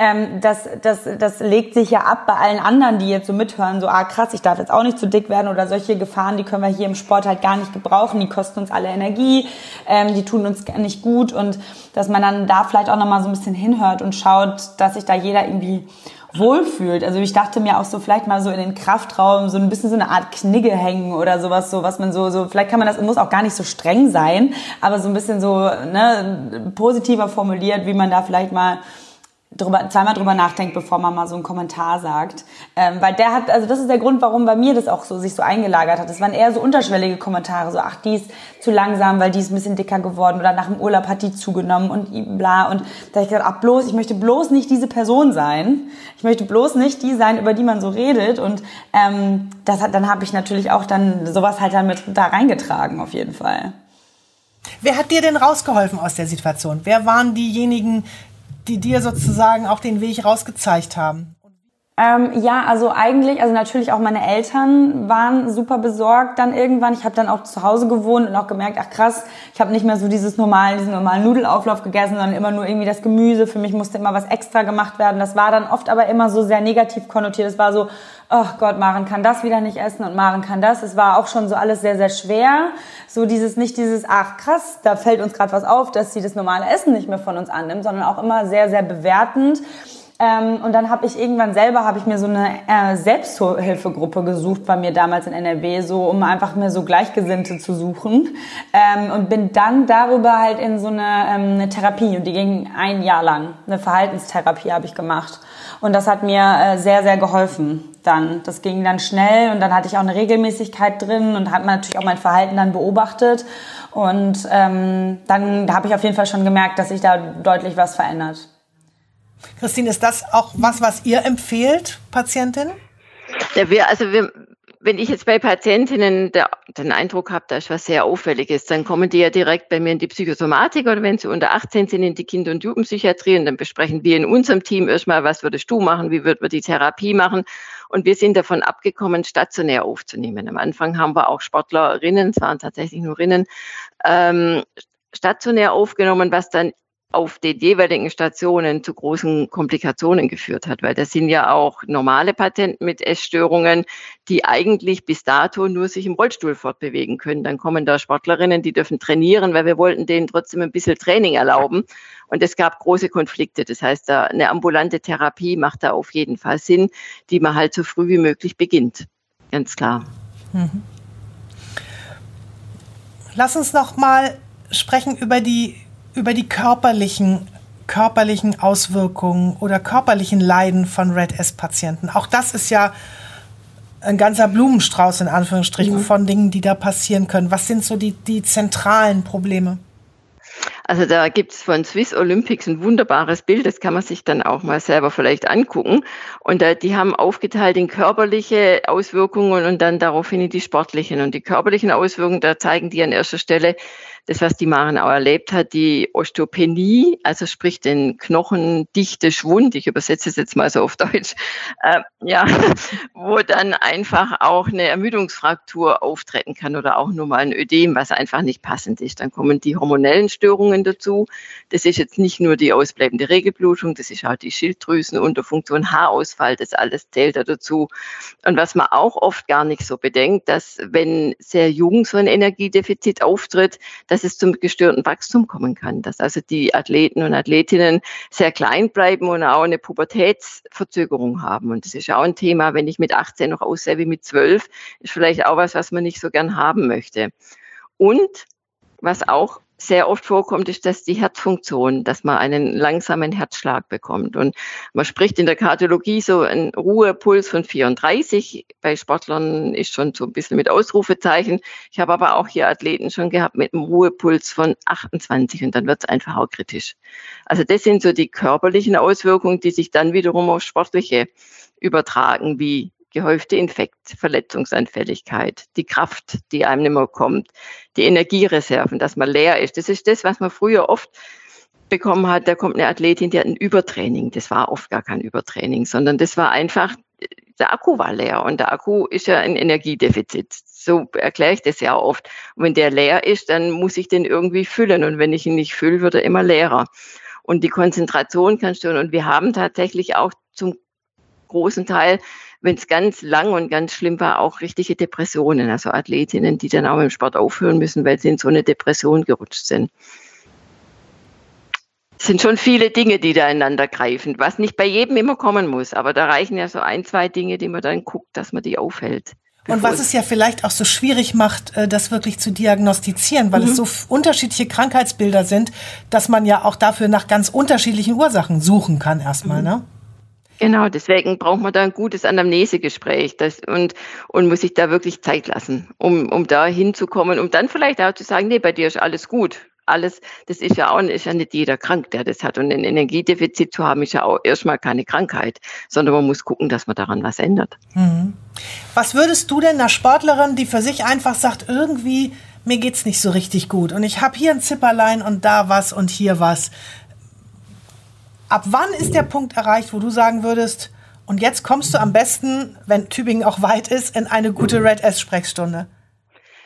A: das legt sich ja ab bei allen anderen, die jetzt so mithören, so, krass, ich darf jetzt auch nicht zu dick werden oder solche Gefahren, die können wir hier im Sport halt gar nicht gebrauchen, die kosten uns alle Energie, die tun uns nicht gut und dass man dann da vielleicht auch nochmal so ein bisschen hinhört und schaut, dass sich da jeder irgendwie wohlfühlt. Also ich dachte mir auch so vielleicht mal so in den Kraftraum so ein bisschen so eine Art Knigge hängen oder sowas, so was man so vielleicht kann man das, muss auch gar nicht so streng sein, aber so ein bisschen so positiver formuliert, wie man da vielleicht mal zweimal drüber nachdenkt, bevor man mal so einen Kommentar sagt. Weil das ist der Grund, warum bei mir das auch so sich so eingelagert hat. Das waren eher so unterschwellige Kommentare, so, die ist zu langsam, weil die ist ein bisschen dicker geworden oder nach dem Urlaub hat die zugenommen und bla. Und da habe ich gesagt, ich möchte bloß nicht diese Person sein. Ich möchte bloß nicht die sein, über die man so redet. Und dann habe ich natürlich auch dann sowas halt dann mit da reingetragen, auf jeden Fall.
B: Wer hat dir denn rausgeholfen aus der Situation? Wer waren diejenigen, die dir sozusagen auch den Weg rausgezeigt haben?
A: Also natürlich auch meine Eltern waren super besorgt dann irgendwann. Ich habe dann auch zu Hause gewohnt und auch gemerkt, krass, ich habe nicht mehr so diesen normalen Nudelauflauf gegessen, sondern immer nur irgendwie das Gemüse. Für mich musste immer was extra gemacht werden. Das war dann oft aber immer so sehr negativ konnotiert. Es war so, oh Gott, Maren kann das wieder nicht essen und Maren kann das. Es war auch schon so alles sehr, sehr schwer. So nicht dieses, krass, da fällt uns gerade was auf, dass sie das normale Essen nicht mehr von uns annimmt, sondern auch immer sehr, sehr bewertend. Und dann habe ich irgendwann selber, mir so eine Selbsthilfegruppe gesucht bei mir damals in NRW, so um einfach mir so Gleichgesinnte zu suchen. Und bin dann darüber halt in so eine Therapie, und die ging 1 Jahr lang. Eine Verhaltenstherapie habe ich gemacht. Und das hat mir sehr, sehr geholfen dann. Das ging dann schnell und dann hatte ich auch eine Regelmäßigkeit drin und hat man natürlich auch mein Verhalten dann beobachtet. Und dann habe ich auf jeden Fall schon gemerkt, dass sich da deutlich was verändert.
B: Christine, ist das auch was ihr empfehlt, Patientinnen?
C: Ja, wenn ich jetzt bei Patientinnen den Eindruck habe, da ist was sehr Auffälliges, dann kommen die ja direkt bei mir in die Psychosomatik, oder wenn sie unter 18 sind, in die Kinder- und Jugendpsychiatrie, und dann besprechen wir in unserem Team erstmal, was würdest du machen, wie würden wir die Therapie machen, und wir sind davon abgekommen, stationär aufzunehmen. Am Anfang haben wir auch Sportlerinnen, es waren tatsächlich nur Rinnen, stationär aufgenommen, was dann auf den jeweiligen Stationen zu großen Komplikationen geführt hat, weil das sind ja auch normale Patienten mit Essstörungen, die eigentlich bis dato nur sich im Rollstuhl fortbewegen können. Dann kommen da Sportlerinnen, die dürfen trainieren, weil wir wollten denen trotzdem ein bisschen Training erlauben. Und es gab große Konflikte. Das heißt, eine ambulante Therapie macht da auf jeden Fall Sinn, die man halt so früh wie möglich beginnt. Ganz klar.
B: Mhm. Lass uns noch mal sprechen über die körperlichen Auswirkungen oder körperlichen Leiden von RED-S-Patienten. Auch das ist ja ein ganzer Blumenstrauß in Anführungsstrichen von Dingen, die da passieren können. Was sind so die zentralen Probleme?
C: Also da gibt es von Swiss Olympics ein wunderbares Bild, das kann man sich dann auch mal selber vielleicht angucken. Und die haben aufgeteilt in körperliche Auswirkungen und dann daraufhin in die sportlichen. Und die körperlichen Auswirkungen, da zeigen die an erster Stelle das, was die Maren auch erlebt hat, die Osteopenie, also sprich den Knochendichte-Schwund, ich übersetze es jetzt mal so auf Deutsch, wo dann einfach auch eine Ermüdungsfraktur auftreten kann oder auch nur mal ein Ödem, was einfach nicht passend ist. Dann kommen die hormonellen Störungen dazu. Das ist jetzt nicht nur die ausbleibende Regelblutung, das ist auch die Schilddrüsenunterfunktion, Haarausfall, das alles zählt da dazu. Und was man auch oft gar nicht so bedenkt, dass wenn sehr jung so ein Energiedefizit auftritt, dass es zum gestörten Wachstum kommen kann, dass also die Athleten und Athletinnen sehr klein bleiben und auch eine Pubertätsverzögerung haben. Und das ist auch ein Thema, wenn ich mit 18 noch aussehe wie mit 12, ist vielleicht auch was man nicht so gern haben möchte. Und was auch sehr oft vorkommt, ist, dass die Herzfunktion, dass man einen langsamen Herzschlag bekommt. Und man spricht in der Kardiologie so einen Ruhepuls von 34. Bei Sportlern ist schon so ein bisschen mit Ausrufezeichen. Ich habe aber auch hier Athleten schon gehabt mit einem Ruhepuls von 28 und dann wird es einfach auch kritisch. Also das sind so die körperlichen Auswirkungen, die sich dann wiederum auf sportliche übertragen, wie gehäufte Verletzungsanfälligkeit, die Kraft, die einem nicht mehr kommt, die Energiereserven, dass man leer ist. Das ist das, was man früher oft bekommen hat. Da kommt eine Athletin, die hat ein Übertraining. Das war oft gar kein Übertraining, sondern das war einfach, der Akku war leer und der Akku ist ja ein Energiedefizit. So erkläre ich das ja oft. Und wenn der leer ist, dann muss ich den irgendwie füllen und wenn ich ihn nicht fülle, wird er immer leerer. Und die Konzentration kann stören und wir haben tatsächlich auch zum großen Teil, wenn es ganz lang und ganz schlimm war, auch richtige Depressionen, also Athletinnen, die dann auch im Sport aufhören müssen, weil sie in so eine Depression gerutscht sind. Es sind schon viele Dinge, die da ineinander greifen, was nicht bei jedem immer kommen muss, aber da reichen ja so 1, 2 Dinge, die man dann guckt, dass man die aufhält.
B: Und was es ja vielleicht auch so schwierig macht, das wirklich zu diagnostizieren, weil es so unterschiedliche Krankheitsbilder sind, dass man ja auch dafür nach ganz unterschiedlichen Ursachen suchen kann erstmal, ne?
C: Genau, deswegen braucht man da ein gutes Anamnesegespräch und muss sich da wirklich Zeit lassen, um da hinzukommen, um dann vielleicht auch zu sagen, nee, bei dir ist alles gut. Das ist ja nicht jeder krank, der das hat. Und ein Energiedefizit zu haben, ist ja auch erstmal keine Krankheit, sondern man muss gucken, dass man daran was ändert.
B: Mhm. Was würdest du denn einer Sportlerin, die für sich einfach sagt, irgendwie, mir geht's nicht so richtig gut und ich habe hier ein Zipperlein und da was und hier was. Ab wann ist der Punkt erreicht, wo du sagen würdest, und jetzt kommst du am besten, wenn Tübingen auch weit ist, in eine gute RED-S-Sprechstunde?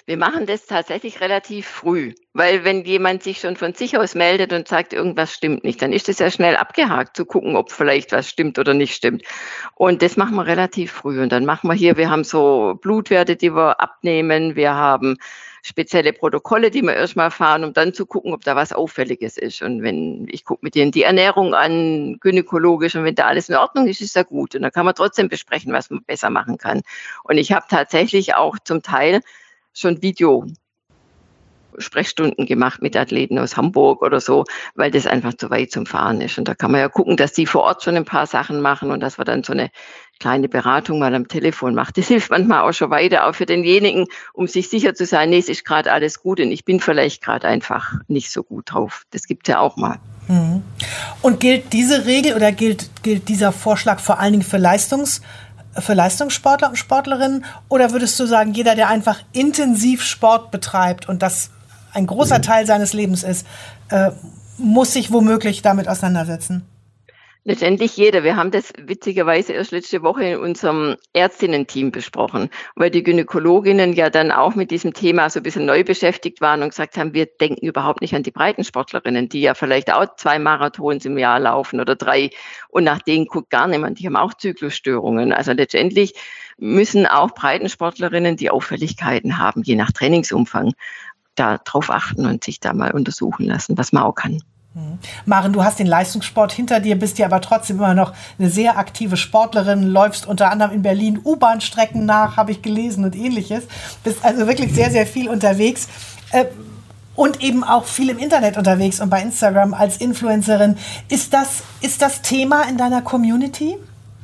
C: Wir machen das tatsächlich relativ früh, weil wenn jemand sich schon von sich aus meldet und sagt, irgendwas stimmt nicht, dann ist es ja schnell abgehakt, zu gucken, ob vielleicht was stimmt oder nicht stimmt. Und das machen wir relativ früh. Und dann machen wir haben so Blutwerte, die wir abnehmen, wir haben spezielle Protokolle, die wir erstmal fahren, um dann zu gucken, ob da was Auffälliges ist. Und wenn ich gucke mit denen die Ernährung an, gynäkologisch, und wenn da alles in Ordnung ist, ist ja gut. Und dann kann man trotzdem besprechen, was man besser machen kann. Und ich habe tatsächlich auch zum Teil schon Videosprechstunden gemacht mit Athleten aus Hamburg oder so, weil das einfach zu weit zum Fahren ist. Und da kann man ja gucken, dass die vor Ort schon ein paar Sachen machen und dass wir dann so eine kleine Beratung mal am Telefon machen. Das hilft manchmal auch schon weiter, auch für denjenigen, um sich sicher zu sein, nee, es ist gerade alles gut und ich bin vielleicht gerade einfach nicht so gut drauf. Das gibt es ja auch mal.
B: Und gilt diese Regel oder gilt dieser Vorschlag vor allen Dingen für Leistungssportler und Sportlerinnen? Oder würdest du sagen, jeder, der einfach intensiv Sport betreibt und das ein großer Teil seines Lebens ist, muss sich womöglich damit auseinandersetzen?
C: Letztendlich jeder. Wir haben das witzigerweise erst letzte Woche in unserem Ärztinnen-Team besprochen, weil die Gynäkologinnen ja dann auch mit diesem Thema so ein bisschen neu beschäftigt waren und gesagt haben, wir denken überhaupt nicht an die Breitensportlerinnen, die ja vielleicht auch 2 Marathons im Jahr laufen oder 3 und nach denen guckt gar niemand. Die haben auch Zyklusstörungen. Also letztendlich müssen auch Breitensportlerinnen, die Auffälligkeiten haben, je nach Trainingsumfang, da drauf achten und sich da mal untersuchen lassen, was man auch kann.
B: Maren, du hast den Leistungssport hinter dir, bist ja aber trotzdem immer noch eine sehr aktive Sportlerin, läufst unter anderem in Berlin U-Bahn-Strecken nach, habe ich gelesen und ähnliches. Bist also wirklich sehr, sehr viel unterwegs und eben auch viel im Internet unterwegs und bei Instagram als Influencerin. Ist das Thema in deiner Community?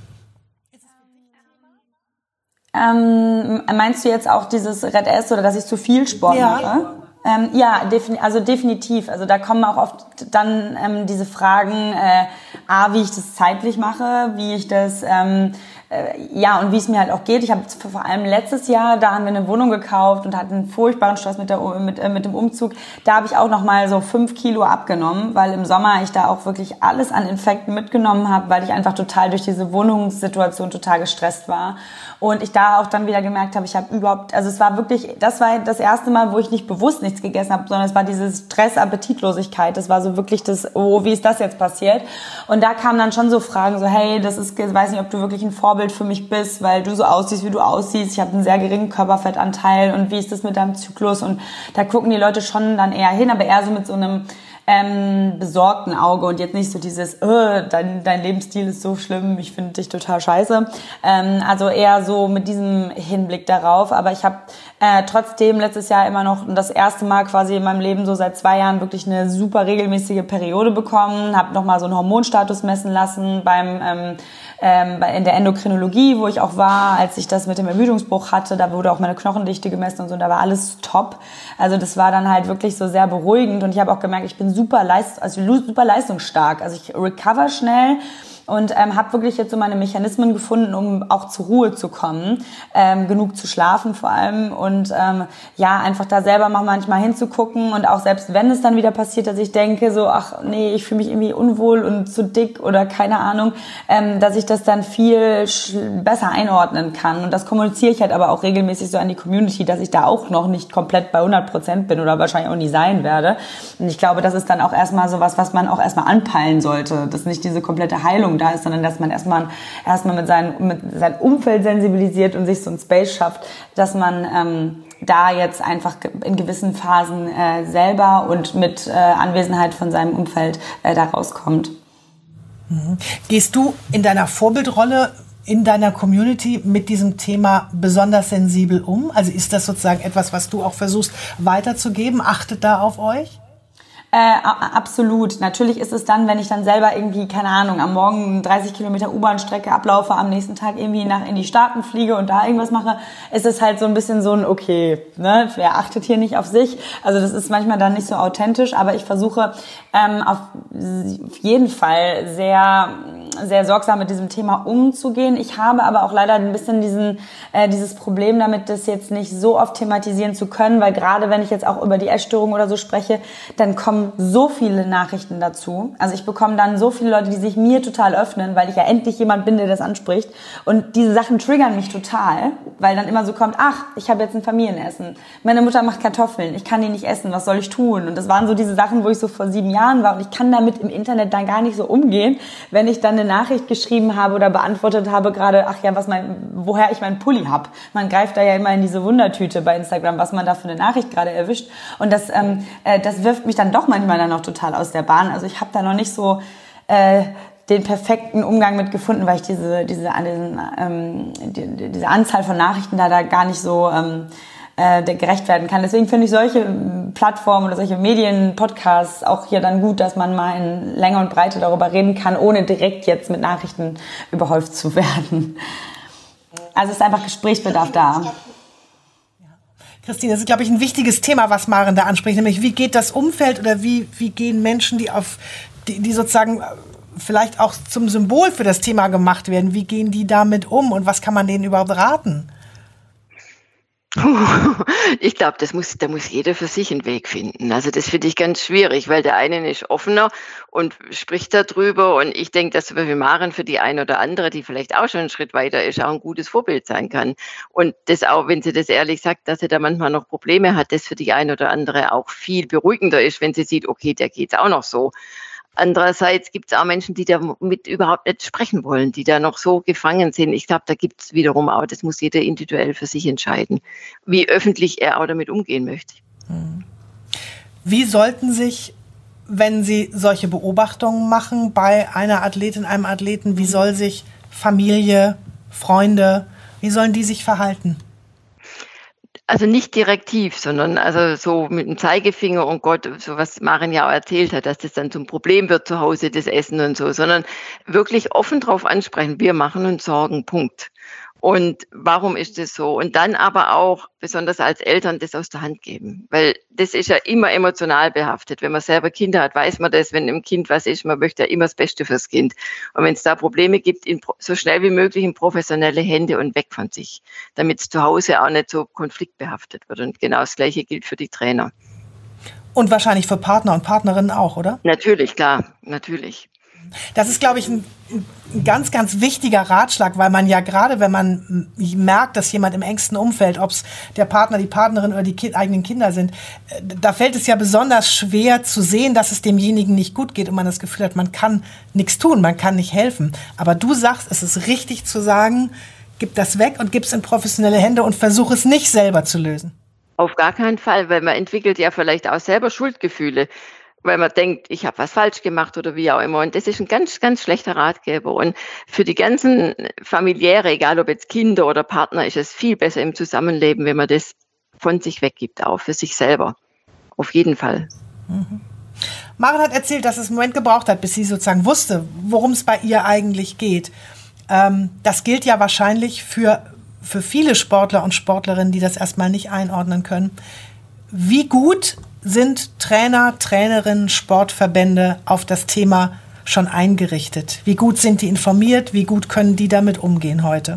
A: Meinst du jetzt auch dieses Red S oder dass ich zu viel Sport mache? Ja, definitiv. Also da kommen auch oft dann diese Fragen, wie ich das zeitlich mache, wie ich das, und wie es mir halt auch geht. Ich habe vor allem letztes Jahr, da haben wir eine Wohnung gekauft und hatten einen furchtbaren Stress mit dem Umzug. Da habe ich auch noch mal so 5 Kilo abgenommen, weil im Sommer ich da auch wirklich alles an Infekten mitgenommen habe, weil ich einfach total durch diese Wohnungssituation total gestresst war. Und ich da auch dann wieder gemerkt habe, das war das erste Mal, wo ich nicht bewusst nichts gegessen habe, sondern es war diese Stress-Appetitlosigkeit. Das war so wirklich wie ist das jetzt passiert? Und da kamen dann schon so Fragen, so, hey, ich weiß nicht, ob du wirklich ein Vorbild für mich bist, weil du so aussiehst, wie du aussiehst. Ich habe einen sehr geringen Körperfettanteil und wie ist das mit deinem Zyklus? Und da gucken die Leute schon dann eher hin, aber eher so mit so einem besorgten Auge und jetzt nicht so dieses, dein Lebensstil ist so schlimm, ich finde dich total scheiße. Also eher so mit diesem Hinblick darauf. Aber ich habe trotzdem letztes Jahr immer noch das erste Mal quasi in meinem Leben so seit 2 Jahren wirklich eine super regelmäßige Periode bekommen, habe nochmal so einen Hormonstatus messen lassen in der Endokrinologie, wo ich auch war, als ich das mit dem Ermüdungsbruch hatte, da wurde auch meine Knochendichte gemessen und so, und da war alles top. Also das war dann halt wirklich so sehr beruhigend und ich habe auch gemerkt, ich bin super leistungsstark. Also ich recover schnell und habe wirklich jetzt so meine Mechanismen gefunden, um auch zur Ruhe zu kommen, genug zu schlafen vor allem und einfach da selber mal manchmal hinzugucken und auch selbst wenn es dann wieder passiert, dass ich denke so, ach nee, ich fühle mich irgendwie unwohl und zu dick oder keine Ahnung, dass ich das dann viel besser einordnen kann und das kommuniziere ich halt aber auch regelmäßig so an die Community, dass ich da auch noch nicht komplett bei 100% bin oder wahrscheinlich auch nie sein werde und ich glaube, das ist dann auch erstmal sowas, was man auch erstmal anpeilen sollte, dass nicht diese komplette Heilung da ist, sondern dass man erstmal mit seinem Umfeld sensibilisiert und sich so ein Space schafft, dass man da jetzt einfach in gewissen Phasen selber und mit Anwesenheit von seinem Umfeld da rauskommt.
B: Gehst du in deiner Vorbildrolle in deiner Community mit diesem Thema besonders sensibel um? Also ist das sozusagen etwas, was du auch versuchst weiterzugeben? Achtet da auf euch?
A: Absolut. Natürlich ist es dann, wenn ich dann selber irgendwie, keine Ahnung, am Morgen 30 Kilometer U-Bahn-Strecke ablaufe, am nächsten Tag irgendwie in die Staaten fliege und da irgendwas mache, ist es halt so ein bisschen so ein, okay, ne, wer achtet hier nicht auf sich? Also das ist manchmal dann nicht so authentisch, aber ich versuche auf jeden Fall sehr sehr sorgsam mit diesem Thema umzugehen. Ich habe aber auch leider ein bisschen dieses Problem damit, das jetzt nicht so oft thematisieren zu können, weil gerade wenn ich jetzt auch über die Essstörung oder so spreche, dann kommen so viele Nachrichten dazu. Also ich bekomme dann so viele Leute, die sich mir total öffnen, weil ich ja endlich jemand bin, der das anspricht. Und diese Sachen triggern mich total, weil dann immer so kommt, ach, ich habe jetzt ein Familienessen. Meine Mutter macht Kartoffeln, ich kann die nicht essen, was soll ich tun? Und das waren so diese Sachen, wo ich so vor 7 Jahren war und ich kann damit im Internet dann gar nicht so umgehen, wenn ich dann eine Nachricht geschrieben habe oder beantwortet habe gerade, ach ja, woher ich meinen Pulli hab. Man greift da ja immer in diese Wundertüte bei Instagram, was man da für eine Nachricht gerade erwischt. Und das wirft mich dann doch manchmal dann noch total aus der Bahn. Also ich habe da noch nicht so den perfekten Umgang mit gefunden, weil ich diese Anzahl von Nachrichten da gar nicht so gerecht werden kann. Deswegen finde ich solche Plattformen oder solche Medien, Podcasts auch hier dann gut, dass man mal in Länge und Breite darüber reden kann, ohne direkt jetzt mit Nachrichten überhäuft zu werden. Also es ist einfach Gesprächsbedarf da.
B: Christine, das ist, glaube ich, ein wichtiges Thema, was Maren da anspricht, nämlich wie geht das Umfeld oder wie gehen Menschen, die sozusagen vielleicht auch zum Symbol für das Thema gemacht werden, wie gehen die damit um und was kann man denen überhaupt raten?
C: Ich glaube, da muss jeder für sich einen Weg finden. Also das finde ich ganz schwierig, weil der eine ist offener und spricht darüber und ich denke, dass zum Beispiel Maren für die eine oder andere, die vielleicht auch schon einen Schritt weiter ist, auch ein gutes Vorbild sein kann. Und das auch, wenn sie das ehrlich sagt, dass sie da manchmal noch Probleme hat, das für die eine oder andere auch viel beruhigender ist, wenn sie sieht, okay, der geht's auch noch so. Andererseits gibt es auch Menschen, die damit überhaupt nicht sprechen wollen, die da noch so gefangen sind. Ich glaube, da gibt es wiederum auch, das muss jeder individuell für sich entscheiden, wie öffentlich er auch damit umgehen möchte.
B: Wie sollten sich, wenn Sie solche Beobachtungen machen bei einer Athletin, einem Athleten, wie soll sich Familie, Freunde, wie sollen die sich verhalten?
C: Also nicht direktiv, sondern also so mit dem Zeigefinger und Gott, so was Maren ja auch erzählt hat, dass das dann zum Problem wird zu Hause, das Essen und so, sondern wirklich offen drauf ansprechen, wir machen uns Sorgen, Punkt. Und warum ist das so? Und dann aber auch, besonders als Eltern, das aus der Hand geben. Weil das ist ja immer emotional behaftet. Wenn man selber Kinder hat, weiß man das, wenn im Kind was ist, man möchte ja immer das Beste fürs Kind. Und wenn es da Probleme gibt, so schnell wie möglich in professionelle Hände und weg von sich, damit es zu Hause auch nicht so konfliktbehaftet wird. Und genau das Gleiche gilt für die Trainer.
B: Und wahrscheinlich für Partner und Partnerinnen auch, oder?
C: Natürlich, klar, natürlich.
B: Das ist, glaube ich, ein ganz, ganz wichtiger Ratschlag, weil man ja gerade, wenn man merkt, dass jemand im engsten Umfeld, ob es der Partner, die Partnerin oder die eigenen Kinder sind, da fällt es ja besonders schwer zu sehen, dass es demjenigen nicht gut geht und man das Gefühl hat, man kann nichts tun, man kann nicht helfen. Aber du sagst, es ist richtig zu sagen, gib das weg und gib es in professionelle Hände und versuch es nicht selber zu lösen.
C: Auf gar keinen Fall, weil man entwickelt ja vielleicht auch selber Schuldgefühle, weil man denkt, ich habe was falsch gemacht oder wie auch immer. Und das ist ein ganz, ganz schlechter Ratgeber. Und für die ganzen Familiäre, egal ob jetzt Kinder oder Partner, ist es viel besser im Zusammenleben, wenn man das von sich weggibt, auch für sich selber. Auf jeden Fall.
B: Mhm. Maren hat erzählt, dass es einen Moment gebraucht hat, bis sie sozusagen wusste, worum es bei ihr eigentlich geht. Das gilt ja wahrscheinlich für viele Sportler und Sportlerinnen, die das erstmal nicht einordnen können. Wie gut sind Trainer, Trainerinnen, Sportverbände auf das Thema schon eingerichtet? Wie gut sind die informiert? Wie gut können die damit umgehen heute?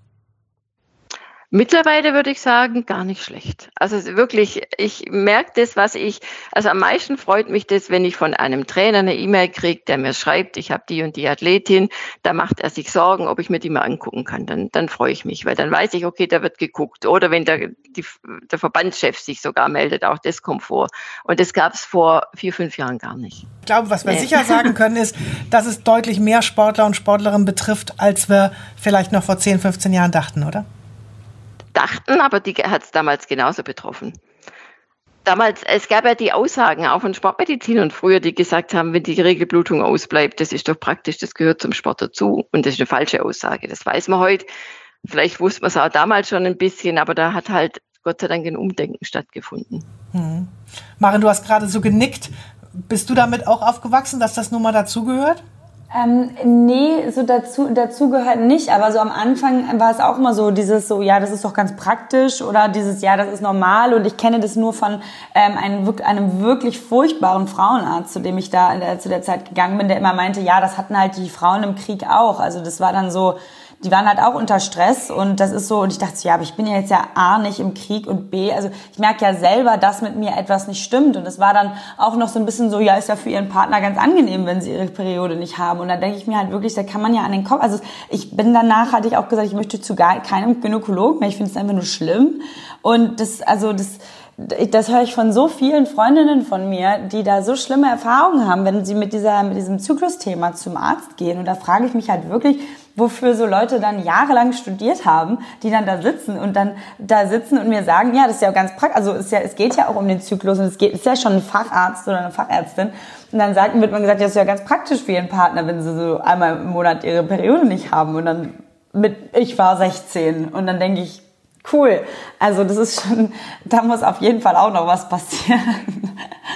C: Mittlerweile würde ich sagen, gar nicht schlecht. Also wirklich, ich merke das, also am meisten freut mich das, wenn ich von einem Trainer eine E-Mail kriege, der mir schreibt, ich habe die und die Athletin, da macht er sich Sorgen, ob ich mir die mal angucken kann. Dann freue ich mich, weil dann weiß ich, okay, da wird geguckt. Oder wenn der Verbandschef sich sogar meldet, auch das kommt vor. Und das gab es vor 4-5 Jahren gar nicht.
B: Ich glaube, was wir sicher sagen können, ist, dass es deutlich mehr Sportler und Sportlerinnen betrifft, als wir vielleicht noch vor 10, 15 Jahren dachten, oder?
C: Aber die hat es damals genauso betroffen. Es gab ja die Aussagen auch von Sportmedizinern früher, die gesagt haben, wenn die Regelblutung ausbleibt, das ist doch praktisch, das gehört zum Sport dazu. Und das ist eine falsche Aussage. Das weiß man heute. Vielleicht wusste man es auch damals schon ein bisschen, aber da hat halt Gott sei Dank ein Umdenken stattgefunden.
B: Maren, du hast gerade so genickt. Bist du damit auch aufgewachsen, dass das nun mal dazugehört?
A: Nee, so dazu gehört nicht, aber so am Anfang war es auch immer so dieses so, ja, das ist doch ganz praktisch oder dieses, ja, das ist normal und ich kenne das nur von einem wirklich furchtbaren Frauenarzt, zu dem ich da zu der Zeit gegangen bin, der immer meinte, ja, das hatten halt die Frauen im Krieg auch, also das war dann so, die waren halt auch unter Stress und das ist so, und ich dachte so, ja, aber ich bin ja jetzt ja A, nicht im Krieg und B, also ich merke ja selber, dass mit mir etwas nicht stimmt und es war dann auch noch so ein bisschen so, ja, ist ja für ihren Partner ganz angenehm, wenn sie ihre Periode nicht haben und dann denke ich mir halt wirklich, da kann man ja an den Kopf, also ich bin danach, hatte ich auch gesagt, ich möchte zu gar keinem Gynäkologen mehr, ich finde es einfach nur schlimm und das höre ich von so vielen Freundinnen von mir, die da so schlimme Erfahrungen haben, wenn sie mit diesem Zyklusthema zum Arzt gehen und da frage ich mich halt wirklich, wofür so Leute dann jahrelang studiert haben, die dann da sitzen und mir sagen, ja, das ist ja ganz praktisch, also es geht ja auch um den Zyklus und ist ja schon ein Facharzt oder eine Fachärztin und dann wird man gesagt, ja, das ist ja ganz praktisch für ihren Partner, wenn sie so einmal im Monat ihre Periode nicht haben und dann ich war 16 und dann denke ich, cool, also das ist schon, da muss auf jeden Fall auch noch was passieren.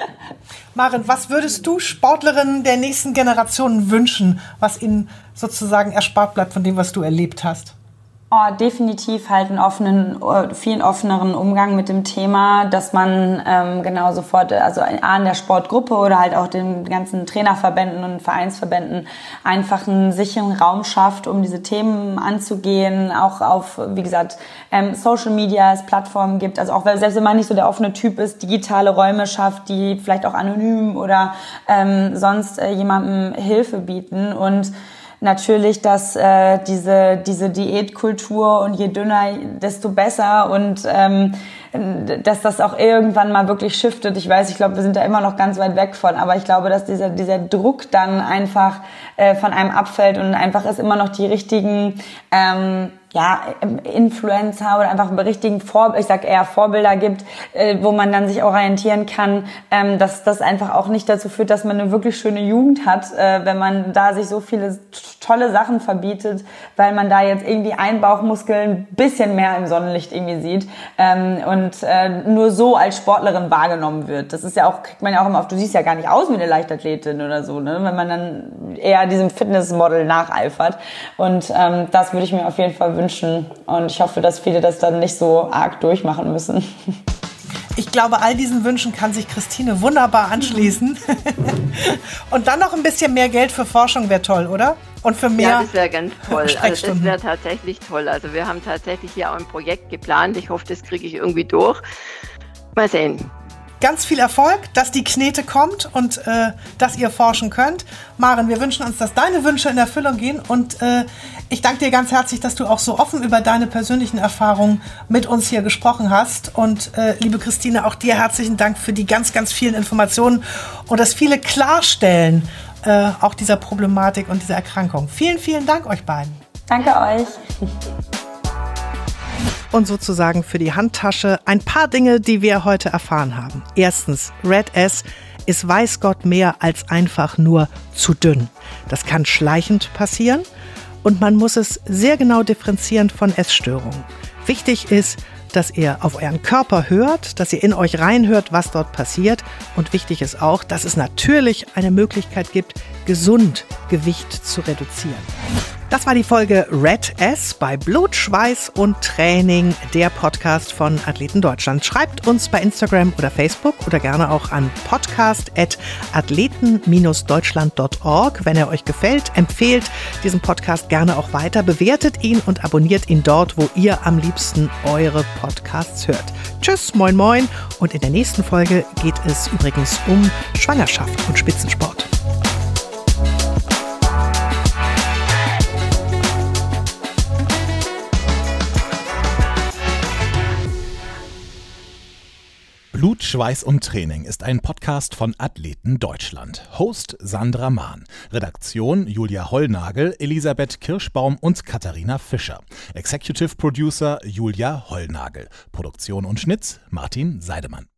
B: Maren, was würdest du Sportlerinnen der nächsten Generationen wünschen, was ihnen sozusagen erspart bleibt von dem, was du erlebt hast?
A: Oh, definitiv halt einen viel offeneren Umgang mit dem Thema, dass man genau sofort, also in der Sportgruppe oder halt auch den ganzen Trainerverbänden und Vereinsverbänden einfach einen sicheren Raum schafft, um diese Themen anzugehen, auch auf, wie gesagt, Social Media, es Plattformen gibt, also auch selbst wenn man nicht so der offene Typ ist, digitale Räume schafft, die vielleicht auch anonym oder sonst jemandem Hilfe bieten und natürlich, dass diese Diätkultur und je dünner, desto besser und dass das auch irgendwann mal wirklich shiftet. Ich glaube, wir sind da immer noch ganz weit weg von, aber ich glaube, dass dieser Druck dann einfach von einem abfällt und einfach es immer noch die richtigen Influencer oder einfach richtigen Vorbilder gibt, wo man dann sich orientieren kann, dass das einfach auch nicht dazu führt, dass man eine wirklich schöne Jugend hat, wenn man da sich so viele tolle Sachen verbietet, weil man da jetzt irgendwie einen Bauchmuskel ein bisschen mehr im Sonnenlicht irgendwie sieht und nur so als Sportlerin wahrgenommen wird. Das ist ja auch, kriegt man ja auch immer auf, du siehst ja gar nicht aus wie eine Leichtathletin oder so, ne? Wenn man dann eher diesem Fitnessmodel nacheifert und das würde ich mir auf jeden Fall wünschen und ich hoffe, dass viele das dann nicht so arg durchmachen müssen.
B: Ich glaube, all diesen Wünschen kann sich Christine wunderbar anschließen. Und dann noch ein bisschen mehr Geld für Forschung wäre toll, oder? Und für mehr.
C: Ja, das wäre ganz toll. Also das wäre tatsächlich toll. Also wir haben tatsächlich hier auch ein Projekt geplant. Ich hoffe, das kriege ich irgendwie durch. Mal sehen.
B: Ganz viel Erfolg, dass die Knete kommt und dass ihr forschen könnt. Maren, wir wünschen uns, dass deine Wünsche in Erfüllung gehen und ich danke dir ganz herzlich, dass du auch so offen über deine persönlichen Erfahrungen mit uns hier gesprochen hast und liebe Christine, auch dir herzlichen Dank für die ganz, ganz vielen Informationen und das viele Klarstellen auch dieser Problematik und dieser Erkrankung. Vielen, vielen Dank euch beiden.
A: Danke euch.
B: Und sozusagen für die Handtasche ein paar Dinge, die wir heute erfahren haben. Erstens, Red S ist weiß Gott mehr als einfach nur zu dünn. Das kann schleichend passieren und man muss es sehr genau differenzieren von Essstörungen. Wichtig ist, dass ihr auf euren Körper hört, dass ihr in euch reinhört, was dort passiert. Und wichtig ist auch, dass es natürlich eine Möglichkeit gibt, gesund Gewicht zu reduzieren. Das war die Folge Red S bei Blut, Schweiß und Training, der Podcast von Athleten Deutschland. Schreibt uns bei Instagram oder Facebook oder gerne auch an podcast@athleten-deutschland.org. Wenn er euch gefällt, empfehlt diesen Podcast gerne auch weiter, bewertet ihn und abonniert ihn dort, wo ihr am liebsten eure Podcasts hört. Tschüss, moin moin und in der nächsten Folge geht es übrigens um Schwangerschaft und Spitzensport.
D: Blut, Schweiß und Training ist ein Podcast von Athleten Deutschland. Host Sandra Mahn. Redaktion Julia Hollnagel, Elisabeth Kirschbaum und Katharina Fischer. Executive Producer Julia Hollnagel. Produktion und Schnitt Martin Seidemann.